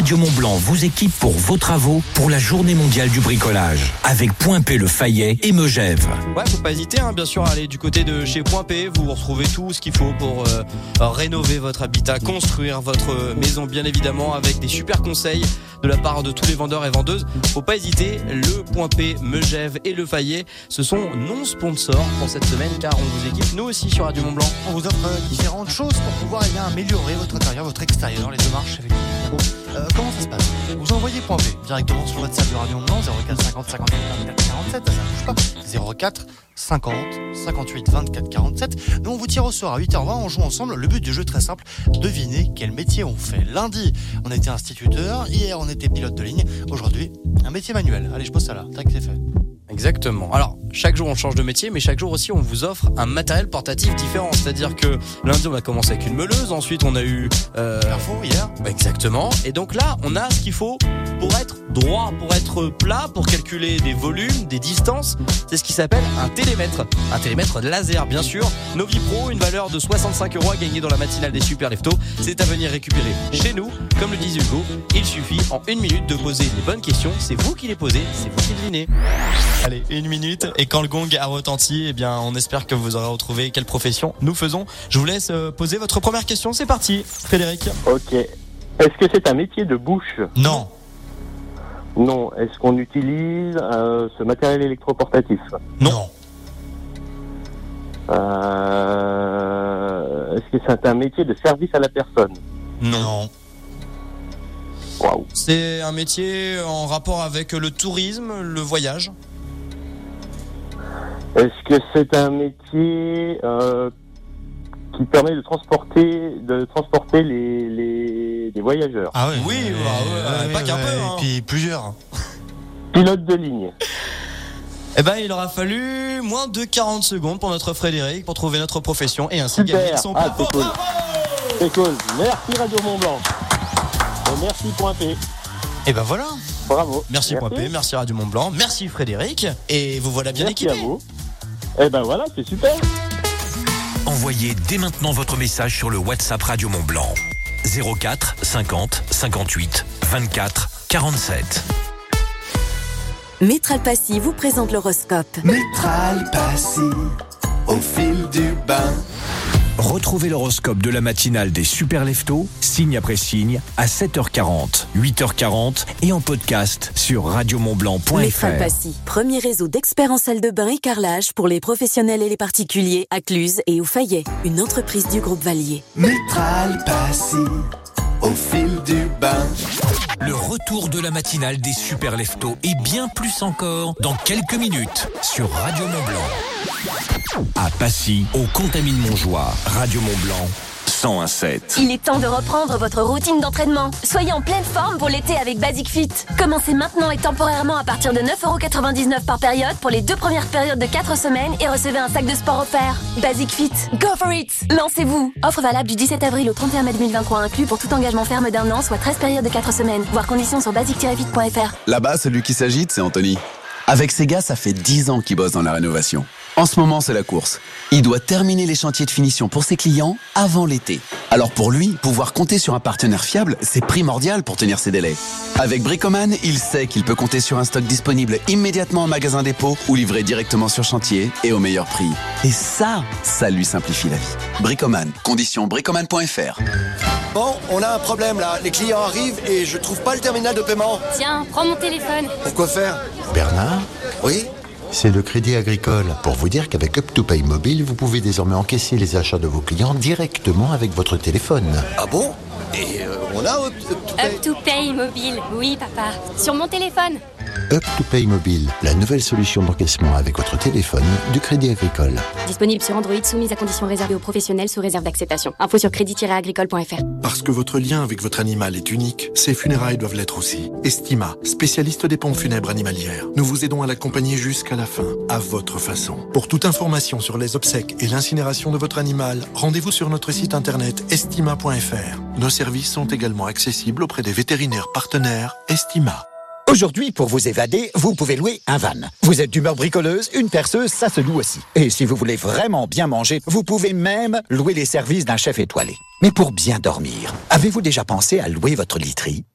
[SPEAKER 3] Radio Mont-Blanc vous équipe pour vos travaux pour la journée mondiale du bricolage. Avec Point P le Fayet et Megève.
[SPEAKER 6] Ouais, faut pas hésiter, hein, bien sûr, à aller du côté de chez Point P. Vous retrouvez tout ce qu'il faut pour euh, rénover votre habitat, construire votre maison, bien évidemment, avec des super conseils de la part de tous les vendeurs et vendeuses. Faut pas hésiter, le Point P, Megève et le Fayet, ce sont non sponsors pour cette semaine, car on vous équipe nous aussi sur Radio Mont-Blanc.
[SPEAKER 5] On vous offre différentes choses pour pouvoir eh bien, améliorer votre intérieur, votre extérieur, les deux marches avec euh, comment ça se passe? Vous envoyez Point P directement sur le WhatsApp de Radio Mont-Blanc, zéro quatre cinquante cinquante-huit vingt-quatre quarante-sept, ça ne bouge pas, zéro quatre cinquante cinquante-huit vingt-quatre quarante-sept. Nous on vous tire au sort à huit heures vingt, on joue ensemble. Le but du jeu est très simple, devinez quel métier on fait. Lundi, on était instituteur, hier on était pilote de ligne, aujourd'hui un métier manuel. Allez, je pose ça là, tac, c'est fait.
[SPEAKER 6] Exactement. Alors, chaque jour on change de métier, mais chaque jour aussi on vous offre un matériel portatif différent. C'est-à-dire que lundi on a commencé avec une meuleuse, ensuite on a eu... Euh...
[SPEAKER 5] L'info hier.
[SPEAKER 6] Exactement. Et donc là, on a ce qu'il faut pour être droit, pour être plat, pour calculer des volumes, des distances. C'est ce qui s'appelle un télémètre. Un télémètre laser, bien sûr. Novi Pro, une valeur de soixante-cinq euros à gagner dans la matinale des Super Leftos. C'est à venir récupérer chez nous. Comme le disait Hugo, il suffit en une minute de poser les bonnes questions. C'est vous qui les posez, c'est vous qui devinez. Allez, une minute. Et quand le gong a retenti, eh bien, on espère que vous aurez retrouvé quelle profession nous faisons. Je vous laisse poser votre première question. C'est parti, Frédéric.
[SPEAKER 10] Ok. Est-ce que c'est un métier de bouche?
[SPEAKER 5] Non.
[SPEAKER 10] Non. Est-ce qu'on utilise euh, ce matériel électroportatif?
[SPEAKER 5] Non.
[SPEAKER 10] Euh, est-ce que c'est un métier de service à la personne?
[SPEAKER 5] Non.
[SPEAKER 10] Waouh.
[SPEAKER 6] C'est un métier en rapport avec le tourisme, le voyage.
[SPEAKER 10] Est-ce que c'est un métier euh, qui permet de transporter, de transporter les, les, les voyageurs?
[SPEAKER 5] Ah oui,
[SPEAKER 6] oui,
[SPEAKER 5] euh,
[SPEAKER 6] bah, ouais,
[SPEAKER 5] ouais,
[SPEAKER 6] pas qu'un
[SPEAKER 5] ouais,
[SPEAKER 6] peu. Hein.
[SPEAKER 5] Et puis plusieurs.
[SPEAKER 10] Pilote de ligne.
[SPEAKER 6] Eh ben, il aura fallu moins de quarante secondes pour notre Frédéric pour trouver notre profession et ainsi
[SPEAKER 10] Super.
[SPEAKER 6] gagner son
[SPEAKER 10] ah,
[SPEAKER 6] propre.
[SPEAKER 10] c'est cool. C'est cool. Merci Radio Mont-Blanc. Et merci Point P.
[SPEAKER 5] Et ben voilà.
[SPEAKER 10] Bravo.
[SPEAKER 6] Merci, merci. Point P, merci Radio Mont-Blanc, merci Frédéric. Et vous voilà bien
[SPEAKER 10] merci
[SPEAKER 6] équipés.
[SPEAKER 10] À vous. Et ben voilà, c'est super.
[SPEAKER 3] Envoyez dès maintenant votre message sur le WhatsApp Radio Mont-Blanc. zéro quatre cinquante cinquante-huit vingt-quatre quarante-sept.
[SPEAKER 13] Métral Passy vous présente l'horoscope.
[SPEAKER 1] Métral Passy, au fil du bain.
[SPEAKER 3] Retrouvez l'horoscope de la matinale des Super Leftos, signe après signe, à sept heures quarante, huit heures quarante et en podcast sur radio mont blanc point f r.
[SPEAKER 13] Métral Passy, premier réseau d'experts en salle de bain et carrelage pour les professionnels et les particuliers à Cluse et au Fayet, une entreprise du groupe Valier.
[SPEAKER 1] Métral Passy, au fil du bain.
[SPEAKER 3] Le retour de la matinale des Super Leftos et bien plus encore dans quelques minutes sur Radio Mont-Blanc. À Passy, au Contamine-Montjoie, Radio Mont-Blanc, cent un sept.
[SPEAKER 14] Il est temps de reprendre votre routine d'entraînement. Soyez en pleine forme pour l'été avec Basic Fit. Commencez maintenant et temporairement à partir de neuf euros quatre-vingt-dix-neuf par période pour les deux premières périodes de quatre semaines et recevez un sac de sport offert. Basic Fit, go for it! Lancez-vous! Offre valable du dix-sept avril au trente et un mai deux mille vingt-trois inclus pour tout engagement ferme d'un an, soit treize périodes de quatre semaines. Voir conditions sur basic tiret fit point f r.
[SPEAKER 16] Là-bas, celui qui s'agite, c'est Anthony. Avec Sega, ça fait dix ans qu'il bosse dans la rénovation. En ce moment, c'est la course. Il doit terminer les chantiers de finition pour ses clients avant l'été. Alors pour lui, pouvoir compter sur un partenaire fiable, c'est primordial pour tenir ses délais. Avec Bricoman, il sait qu'il peut compter sur un stock disponible immédiatement en magasin dépôt ou livré directement sur chantier et au meilleur prix. Et ça, ça lui simplifie la vie. Bricoman, conditions bricoman point f r.
[SPEAKER 25] Bon, on a un problème là. Les clients arrivent et je trouve pas le terminal de paiement.
[SPEAKER 26] Tiens, prends mon téléphone.
[SPEAKER 25] Pourquoi faire?
[SPEAKER 27] Bernard?
[SPEAKER 25] Oui?
[SPEAKER 27] C'est le Crédit Agricole. Pour vous dire qu'avec Up to Pay Mobile, vous pouvez désormais encaisser les achats de vos clients directement avec votre téléphone.
[SPEAKER 25] Ah bon? Et euh, on a Up, Up to Pay?
[SPEAKER 26] Up to Pay Mobile, oui papa. Sur mon téléphone.
[SPEAKER 27] Up to Pay Mobile, la nouvelle solution d'encaissement avec votre téléphone du Crédit Agricole.
[SPEAKER 26] Disponible sur Android, soumise à conditions réservées aux professionnels sous réserve d'acceptation. Info sur crédit tiret agricole point f r.
[SPEAKER 28] Parce que votre lien avec votre animal est unique, ses funérailles doivent l'être aussi. Estima, spécialiste des pompes funèbres animalières. Nous vous aidons à l'accompagner jusqu'à la fin, à votre façon. Pour toute information sur les obsèques et l'incinération de votre animal, rendez-vous sur notre site internet estima point f r. Nos services sont également accessibles auprès des vétérinaires partenaires Estima.
[SPEAKER 29] Aujourd'hui, pour vous évader, vous pouvez louer un van. Vous êtes d'humeur bricoleuse, une perceuse, ça se loue aussi. Et si vous voulez vraiment bien manger, vous pouvez même louer les services d'un chef étoilé. Mais pour bien dormir, avez-vous déjà pensé à louer votre literie ?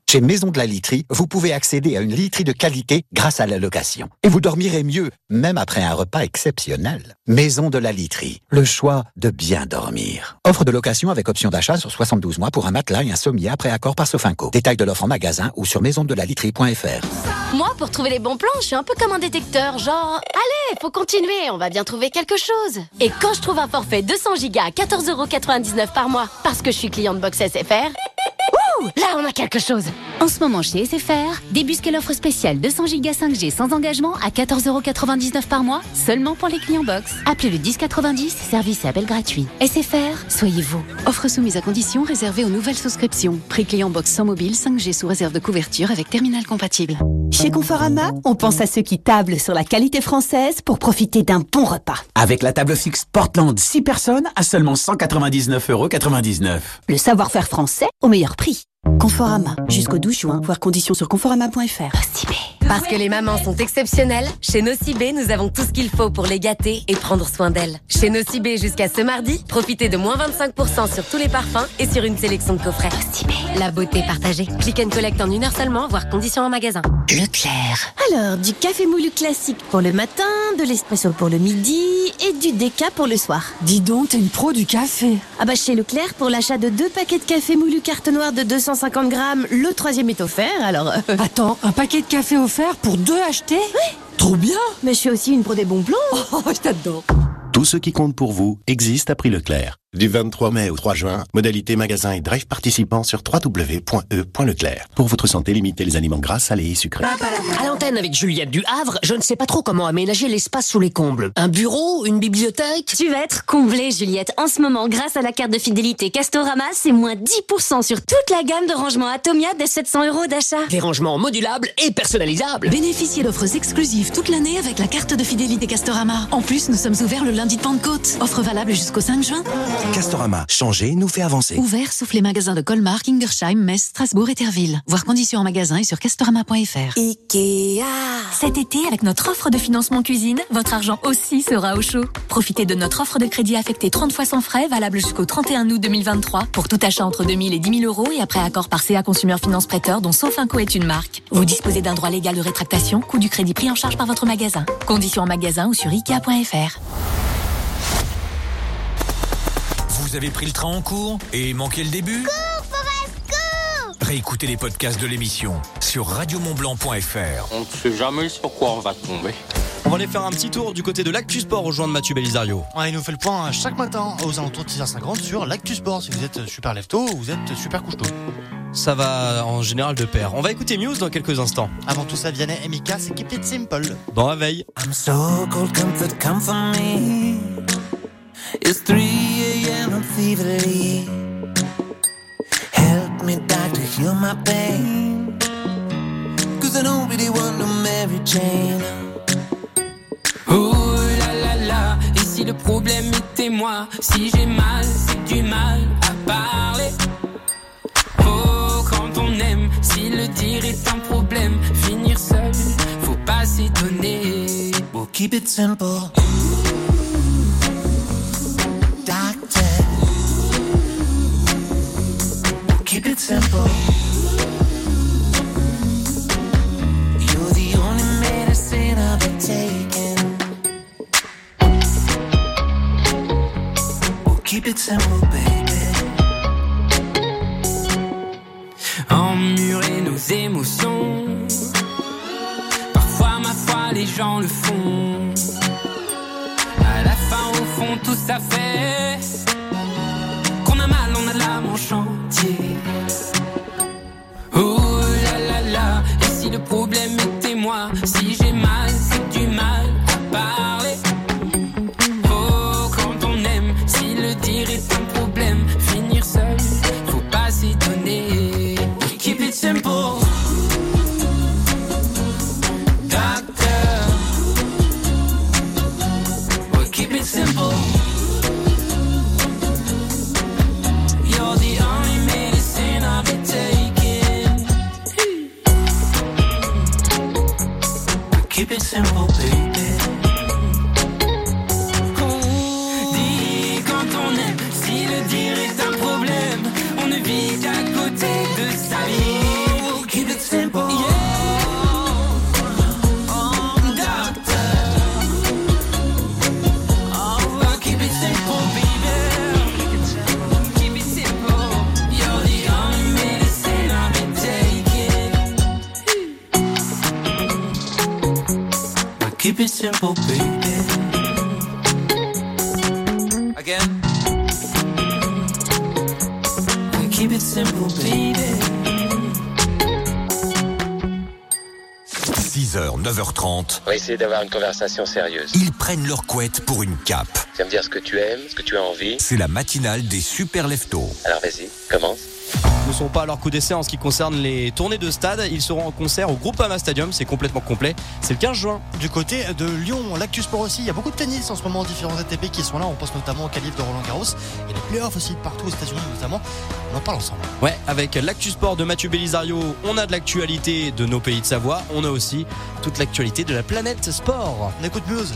[SPEAKER 29] Chez Maison de la Literie, vous pouvez accéder à une literie de qualité grâce à la location. Et vous dormirez mieux, même après un repas exceptionnel. Maison de la Literie, le choix de bien dormir. Offre de location avec option d'achat sur soixante-douze mois pour un matelas et un sommier après accord par Sofinco. Détails de l'offre en magasin ou sur maison de la literie point f r.
[SPEAKER 14] Moi, pour trouver les bons plans, je suis un peu comme un détecteur, genre... Allez, faut continuer, on va bien trouver quelque chose. Et quand je trouve un forfait deux cents gigas à quatorze euros quatre-vingt-dix-neuf par mois, parce que je suis client de Box S F R... Ouh, là, on a quelque chose.
[SPEAKER 11] En ce moment, chez S F R, débusquez l'offre spéciale deux cents gigas cinq G sans engagement à quatorze euros quatre-vingt-dix-neuf par mois, seulement pour les clients Box. Appelez le dix quatre-vingt-dix, service et appel gratuit. S F R, soyez vous.
[SPEAKER 12] Offre soumise à conditions réservée aux nouvelles souscriptions. Prix client Box sans mobile cinq G sous réserve de couverture avec terminal compatible.
[SPEAKER 15] Chez Conforama, on pense à ceux qui tablent sur la qualité française pour profiter d'un bon repas.
[SPEAKER 17] Avec la table fixe Portland, six personnes à seulement cent quatre-vingt-dix-neuf euros quatre-vingt-dix-neuf.
[SPEAKER 15] Le savoir-faire français au meilleur prix. Conforama, jusqu'au douze juin, voir conditions sur conforama point f r.
[SPEAKER 14] Nocibé. Parce que les mamans sont exceptionnelles, chez Nocibé, nous avons tout ce qu'il faut pour les gâter et prendre soin d'elles. Chez Nocibé, jusqu'à ce mardi, profitez de moins vingt-cinq pour cent sur tous les parfums et sur une sélection de coffrets. Nocibé. La beauté partagée. Click and collect en une heure seulement, voir conditions en magasin.
[SPEAKER 15] Leclerc. Alors, du café moulu classique pour le matin, de l'espresso pour le midi et du déca pour le soir.
[SPEAKER 12] Dis donc, t'es une pro du café.
[SPEAKER 15] Ah bah chez Leclerc, pour l'achat de deux paquets de café moulu carte noire de deux cent cinquante grammes, le troisième est offert, alors... Euh...
[SPEAKER 12] Attends, un paquet de café offert pour deux achetés?
[SPEAKER 15] Oui.
[SPEAKER 12] Trop bien.
[SPEAKER 15] Mais je suis aussi une pro des bons plans.
[SPEAKER 12] Oh, je t'adore.
[SPEAKER 18] Tout ce qui compte pour vous existe à prix Leclerc. Du vingt-trois mai au trois juin, modalité magasin et drive participant sur w w w point e point leclerc. Pour votre santé, limitez les aliments gras, salés et sucrés.
[SPEAKER 19] À l'antenne avec Juliette du Havre, je ne sais pas trop comment aménager l'espace sous les combles. Un bureau, une bibliothèque?
[SPEAKER 26] Tu vas être comblée, Juliette. En ce moment, grâce à la carte de fidélité Castorama, c'est moins dix pour cent sur toute la gamme de rangements Atomia des sept cents euros d'achat.
[SPEAKER 19] Des rangements modulables et personnalisables.
[SPEAKER 12] Bénéficiez d'offres exclusives toute l'année avec la carte de fidélité Castorama. En plus, nous sommes ouverts le lundi de Pentecôte. Offre valable jusqu'au cinq juin.
[SPEAKER 18] Castorama, changer nous fait avancer.
[SPEAKER 12] Ouvert sauf les magasins de Colmar, Kingersheim, Metz, Strasbourg et Terville. Voir conditions en magasin et sur castorama point f r.
[SPEAKER 15] Ikea.
[SPEAKER 12] Cet été, avec notre offre de financement cuisine, votre argent aussi sera au chaud. Profitez de notre offre de crédit affecté trente fois sans frais, valable jusqu'au trente et un août deux mille vingt-trois, pour tout achat entre deux mille et dix mille euros et après accord par C A Consumer Finance Prêteur, dont Sofinco est une marque. Vous disposez d'un droit légal de rétractation, coût du crédit pris en charge par votre magasin. Conditions en magasin ou sur ikea point f r.
[SPEAKER 3] Vous avez pris le train en cours et manqué le début?
[SPEAKER 24] Cours, Forest, cours!
[SPEAKER 3] Réécoutez les podcasts de l'émission sur radio mont blanc point f r.
[SPEAKER 20] On ne sait jamais sur quoi on va tomber.
[SPEAKER 6] On va aller faire un petit tour du côté de l'Actu Sport, rejoindre Mathieu Belisario.
[SPEAKER 5] Ouais, il nous fait le point chaque matin aux alentours de six heures cinquante sur l'Actu Sport. Si vous êtes super lève-tôt ou vous êtes super couche-tôt.
[SPEAKER 6] Ça va en général de pair. On va écouter Muse dans quelques instants.
[SPEAKER 5] Avant tout ça, Vianney et Mika, c'est Keep It Simple.
[SPEAKER 6] Bon réveil.
[SPEAKER 7] I'm so cold, comfort, come for me. It's three a.m. I'm feverly. Help me, doctor, heal my pain. Cause I don't really want no Mary Jane.
[SPEAKER 22] Oh là là là, et si le problème était moi? Si j'ai mal, c'est du mal à parler. Oh, quand on aime, si le dire est un problème, finir seul, faut pas s'étonner.
[SPEAKER 7] We'll keep it simple. Keep it simple. You're the only medicine I've been taking. We'll keep it simple, baby.
[SPEAKER 22] Emmurer nos émotions. Parfois, ma foi, les gens le font. À la fin, au fond, tout ça fait qu'on a mal, on a l'âme en chantier. Oh là là là, et si le problème était moi? Si j'ai mal, c'est du mal à parler. Oh, quand on aime, si le dire est un problème, finir seul, faut pas s'étonner. Keep it simple. Doctor, oh, keep it simple. You're the only medicine I've been taking. Keep it simple, baby. Dis quand on aime, si le dire est un problème, on ne vit qu'à côté de sa vie. simple, baby. Again. We keep it simple, baby.
[SPEAKER 3] six heures, neuf heures trente.
[SPEAKER 1] On va essayer d'avoir une conversation sérieuse.
[SPEAKER 3] Ils prennent leur couette pour une cape.
[SPEAKER 1] Tu vas me dire ce que tu aimes, ce que tu as envie.
[SPEAKER 3] C'est la matinale des super leftos.
[SPEAKER 1] Alors vas-y, commence.
[SPEAKER 6] Ils ne sont pas à leur coup d'essai en ce qui concerne les tournées de stade. Ils seront en concert au Groupama Stadium, c'est complètement complet. C'est le quinze juin.
[SPEAKER 5] Du côté de Lyon, l'Actu Sport aussi, il y a beaucoup de tennis en ce moment, différents A T P qui sont là. On pense notamment au qualif de Roland Garros et les playoffs aussi partout aux États-Unis notamment. On en parle ensemble.
[SPEAKER 6] Ouais, avec l'Actu Sport de Mathieu Bellisario, on a de l'actualité de nos pays de Savoie. On a aussi toute l'actualité de la planète sport.
[SPEAKER 5] On écoute Muse.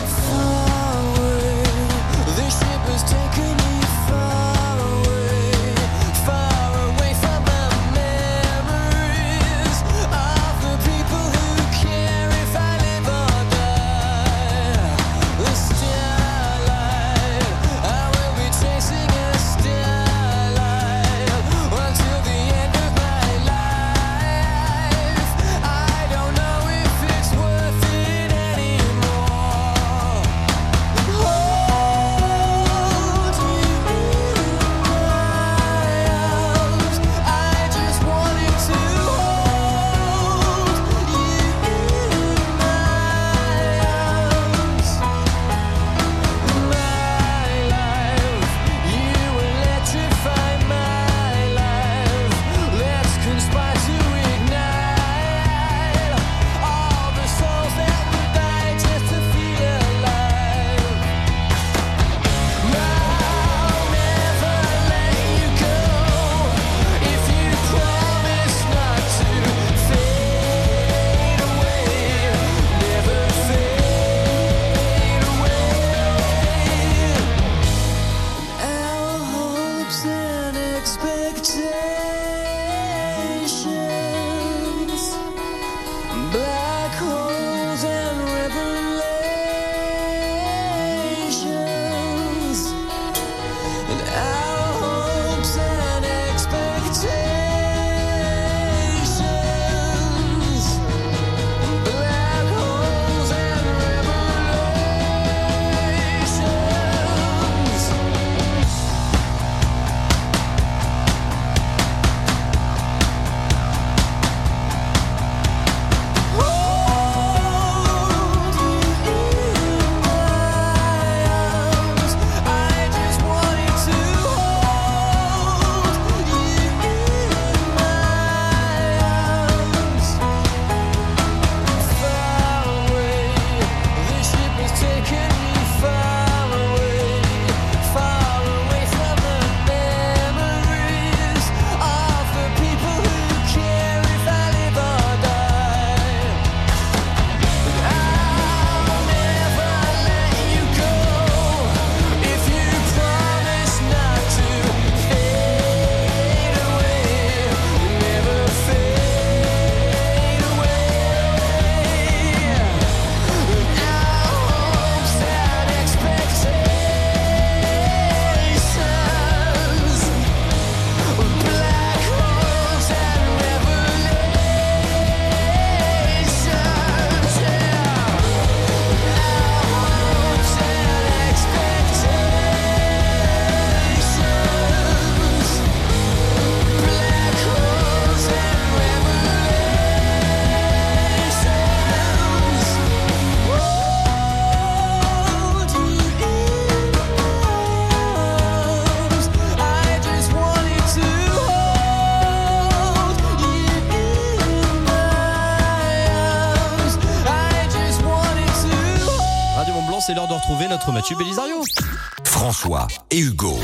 [SPEAKER 6] C'est l'heure de retrouver notre Mathieu Bellisario.
[SPEAKER 3] François et Hugo.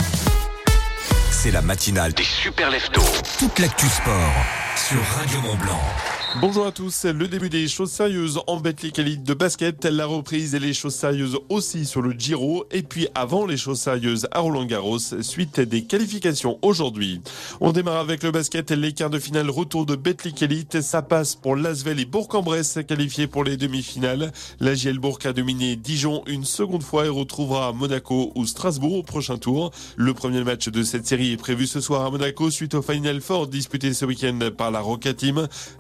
[SPEAKER 3] C'est la matinale des super leftos. Toute l'actu sport sur Radio Mont-Blanc.
[SPEAKER 2] Bonjour à tous, le début des choses sérieuses en Betclic Elite de basket, la reprise et les choses sérieuses aussi sur le Giro, et puis avant les choses sérieuses à Roland-Garros, suite des qualifications aujourd'hui. On démarre avec le basket, les quarts de finale retour de Betclic Elite, ça passe pour Lasvel et Bourg-en-Bresse qualifiés pour les demi-finales. La J L Bourg a dominé Dijon une seconde fois et retrouvera Monaco ou Strasbourg au prochain tour. Le premier match de cette série est prévu ce soir à Monaco suite au Final Four disputé ce week-end par la Roca Team. De l'autre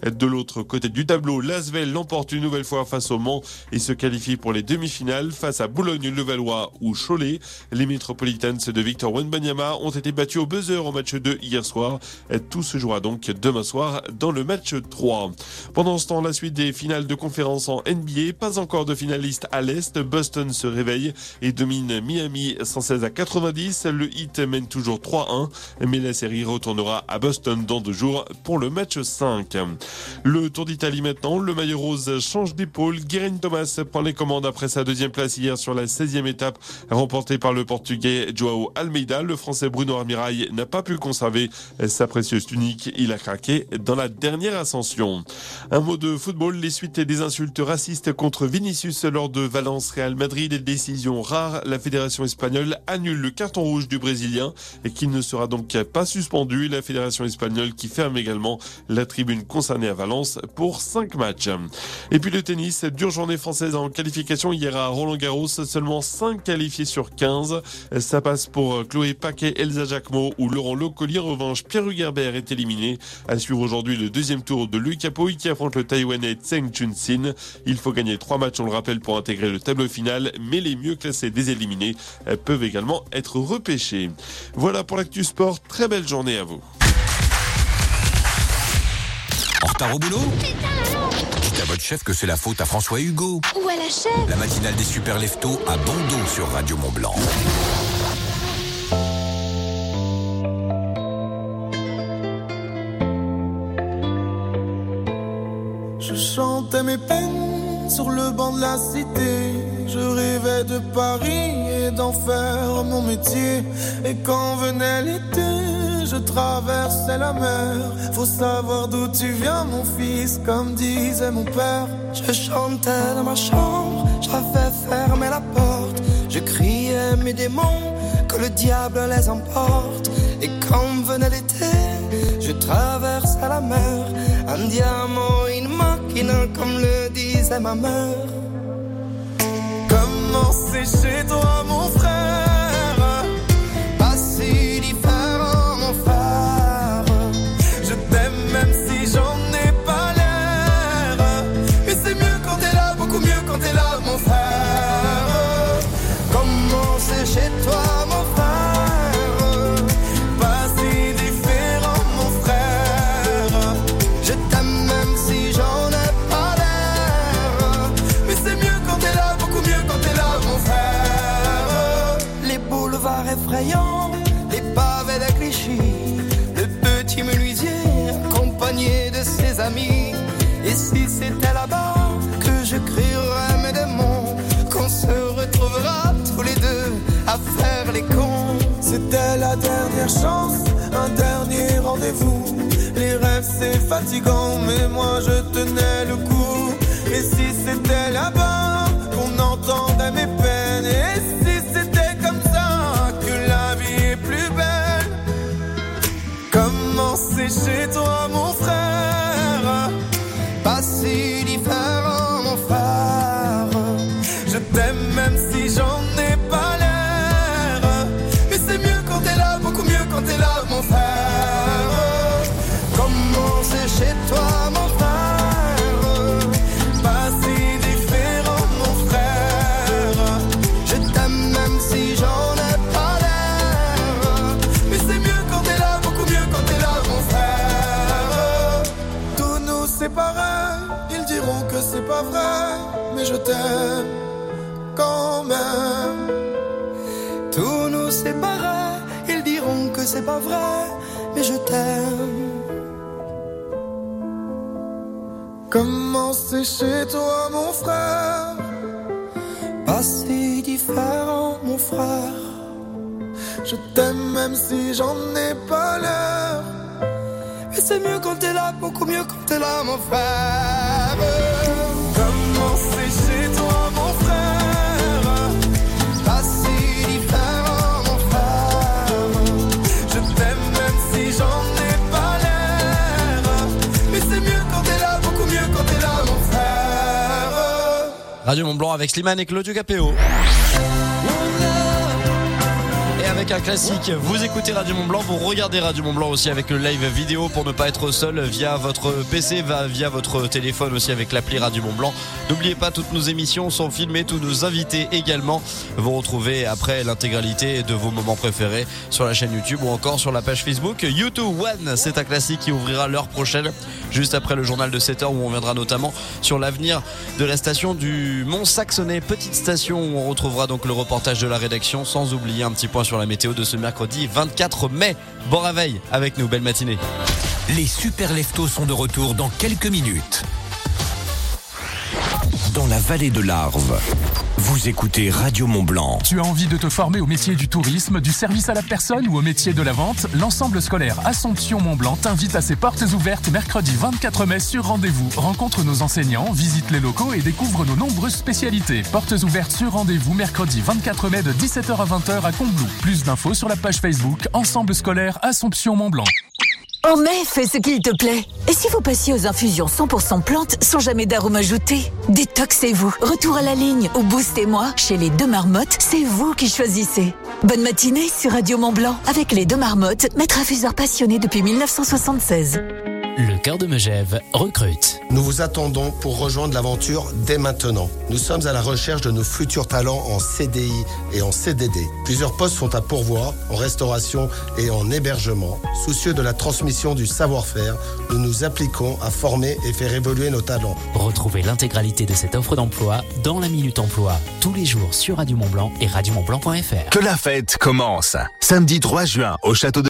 [SPEAKER 2] l'autre côté du tableau, l'Asvel l'emporte une nouvelle fois face au Mans et se qualifie pour les demi-finales face à Boulogne-Levallois ou Cholet. Les Metropolitans de Victor Wembanyama ont été battus au buzzer au match deux hier soir. Tout se jouera donc demain soir dans le match trois. Pendant ce temps, la suite des finales de conférence en N B A, pas encore de finaliste à l'Est. Boston se réveille et domine Miami cent seize à quatre-vingt-dix. Le Heat mène toujours trois un, mais la série retournera à Boston dans deux jours pour le match cinq. Le Tour d'Italie maintenant, le maillot rose change d'épaule. Guerin Thomas prend les commandes après sa deuxième place hier sur la seizième étape remportée par le Portugais Joao Almeida. Le Français Bruno Armirail n'a pas pu conserver sa précieuse tunique. Il a craqué dans la dernière ascension. Un mot de football, les suites des insultes racistes contre Vinicius lors de Valence-Real Madrid. Décision rare, la fédération espagnole annule le carton rouge du Brésilien et qui ne sera donc pas suspendu. La fédération espagnole qui ferme également la tribune concernée à Valence pour cinq matchs. Et puis le tennis, dure journée française en qualification hier à Roland-Garros, seulement cinq qualifiés sur quinze. Ça passe pour Chloé Paquet, Elsa Jacquemot ou Laurent Lecolier. En revanche, Pierre Hugerbert est éliminé. À suivre aujourd'hui le deuxième tour de Lucas Pouille qui affronte le Taïwanais Tseng Chun-Sin. Il faut gagner trois matchs, on le rappelle, pour intégrer le tableau final, mais les mieux classés des éliminés peuvent également être repêchés. Voilà pour l'actu sport, très belle journée à vous.
[SPEAKER 3] En retard au boulot ? Dites à votre chef que c'est la faute à François Hugo.
[SPEAKER 24] Ou à la chef.
[SPEAKER 3] La matinale des super leftos à bon dos sur Radio Mont-Blanc.
[SPEAKER 4] Je chantais mes peines sur le banc de la cité. Je rêvais de Paris et d'en faire mon métier. Et quand venait l'été, je traversais la mer. Faut savoir d'où tu viens, mon fils, comme disait mon père. Je chantais dans ma chambre, j'avais fermé la porte. Je criais mes démons, que le diable les emporte. Et quand venait l'été, je traversais la mer. Un diamant, une machina, comme le disait ma mère. Comment c'est chez toi, mon frère? Pas si différent, mon frère. Je t'aime même si j'en ai pas l'air. Mais c'est mieux quand t'es là, beaucoup mieux quand t'es là, mon frère. Comment c'est chez toi, mon frère? Pas si différent, mon frère. Je t'aime même si j'en ai pas l'air. Mais c'est mieux quand t'es là, beaucoup mieux quand t'es là, mon frère. Les boulevards effrayants, les pavés de Clichy, le petit menuisier accompagné de ses amis. Et si c'était là-bas que je crierais mes démons, qu'on se retrouvera tous les deux à faire les cons. C'était la dernière chance, un dernier rendez-vous. Les rêves c'est fatigant, mais moi je tenais le coup. Et si c'était là-bas qu'on entendait mes peines, et si c'était comme ça que la vie est plus belle. Comment c'est chez toi, mon frère? Pas si différent, mon frère. Je t'aime même si j'en ai pas l'air. Mais c'est mieux quand t'es là, beaucoup mieux quand t'es là, mon frère. Comment c'est chez toi, mon frère? Pas si différent, mon frère. Je t'aime même si j'en ai pas l'air. Mais c'est mieux quand t'es là, beaucoup mieux quand t'es là, mon frère. Tous nous séparer, ils diront que c'est pas vrai, mais je t'aime quand même. Tous nous séparer, ils diront que c'est pas vrai, mais je t'aime. Comment c'est chez toi, mon frère? Pas si différent, mon frère. Je t'aime même si j'en ai pas l'air. Mais c'est mieux quand t'es là, beaucoup mieux quand t'es là, mon frère. Comment c'est chez toi, mon frère? Pas si différent, mon frère. Je t'aime même si j'en ai pas l'air. Mais c'est mieux quand t'es là, beaucoup mieux quand t'es là, mon frère.
[SPEAKER 6] Radio Mont-Blanc avec Slimane et Claudio Capéo. Et avec un classique. Vous écoutez Radio Mont Blanc, vous regardez Radio Mont Blanc aussi avec le live vidéo pour ne pas être seul via votre P C, via votre téléphone aussi avec l'appli Radio Mont Blanc. N'oubliez pas, toutes nos émissions sont filmées, tous nos invités également. Vous retrouvez après l'intégralité de vos moments préférés sur la chaîne YouTube ou encore sur la page Facebook. U deux One, c'est un classique qui ouvrira l'heure prochaine, juste après le journal de sept heures où on viendra notamment sur l'avenir de la station du Mont-Saxonais, petite station où on retrouvera donc le reportage de la rédaction, sans oublier un petit point sur la météo de ce mercredi vingt-quatre mai. Bon réveil avec nous, belle matinée.
[SPEAKER 3] Les super leftos sont de retour dans quelques minutes. Dans la vallée de l'Arve, vous écoutez Radio Mont Blanc.
[SPEAKER 8] Tu as envie de te former au métier du tourisme, du service à la personne ou au métier de la vente? L'ensemble scolaire Assomption Mont Blanc t'invite à ses portes ouvertes mercredi vingt-quatre mai sur rendez-vous. Rencontre nos enseignants, visite les locaux et découvre nos nombreuses spécialités. Portes ouvertes sur rendez-vous mercredi vingt-quatre mai de dix-sept heures à vingt heures à Combloux. Plus d'infos sur la page Facebook Ensemble scolaire Assomption Mont Blanc.
[SPEAKER 9] En mai, fais ce qu'il te plaît. Et si vous passiez aux infusions cent pour cent plantes sans jamais d'arôme ajouté? Détoxez-vous. Retour à la ligne ou boostez-moi. Chez les Deux Marmottes, c'est vous qui choisissez. Bonne matinée sur Radio Mont Blanc avec les Deux Marmottes, maître infuseur passionné depuis mille neuf cent soixante-seize.
[SPEAKER 10] Le cœur de Megève recrute.
[SPEAKER 13] Nous vous attendons pour rejoindre l'aventure dès maintenant. Nous sommes à la recherche de nos futurs talents en C D I et en C D D. Plusieurs postes sont à pourvoir en restauration et en hébergement. Soucieux de la transmission du savoir-faire, nous nous appliquons à former et faire évoluer nos talents.
[SPEAKER 10] Retrouvez l'intégralité de cette offre d'emploi dans la Minute Emploi, tous les jours sur Radio Mont Blanc et radio mont blanc point f r.
[SPEAKER 16] Que la fête commence. Samedi trois juin au château de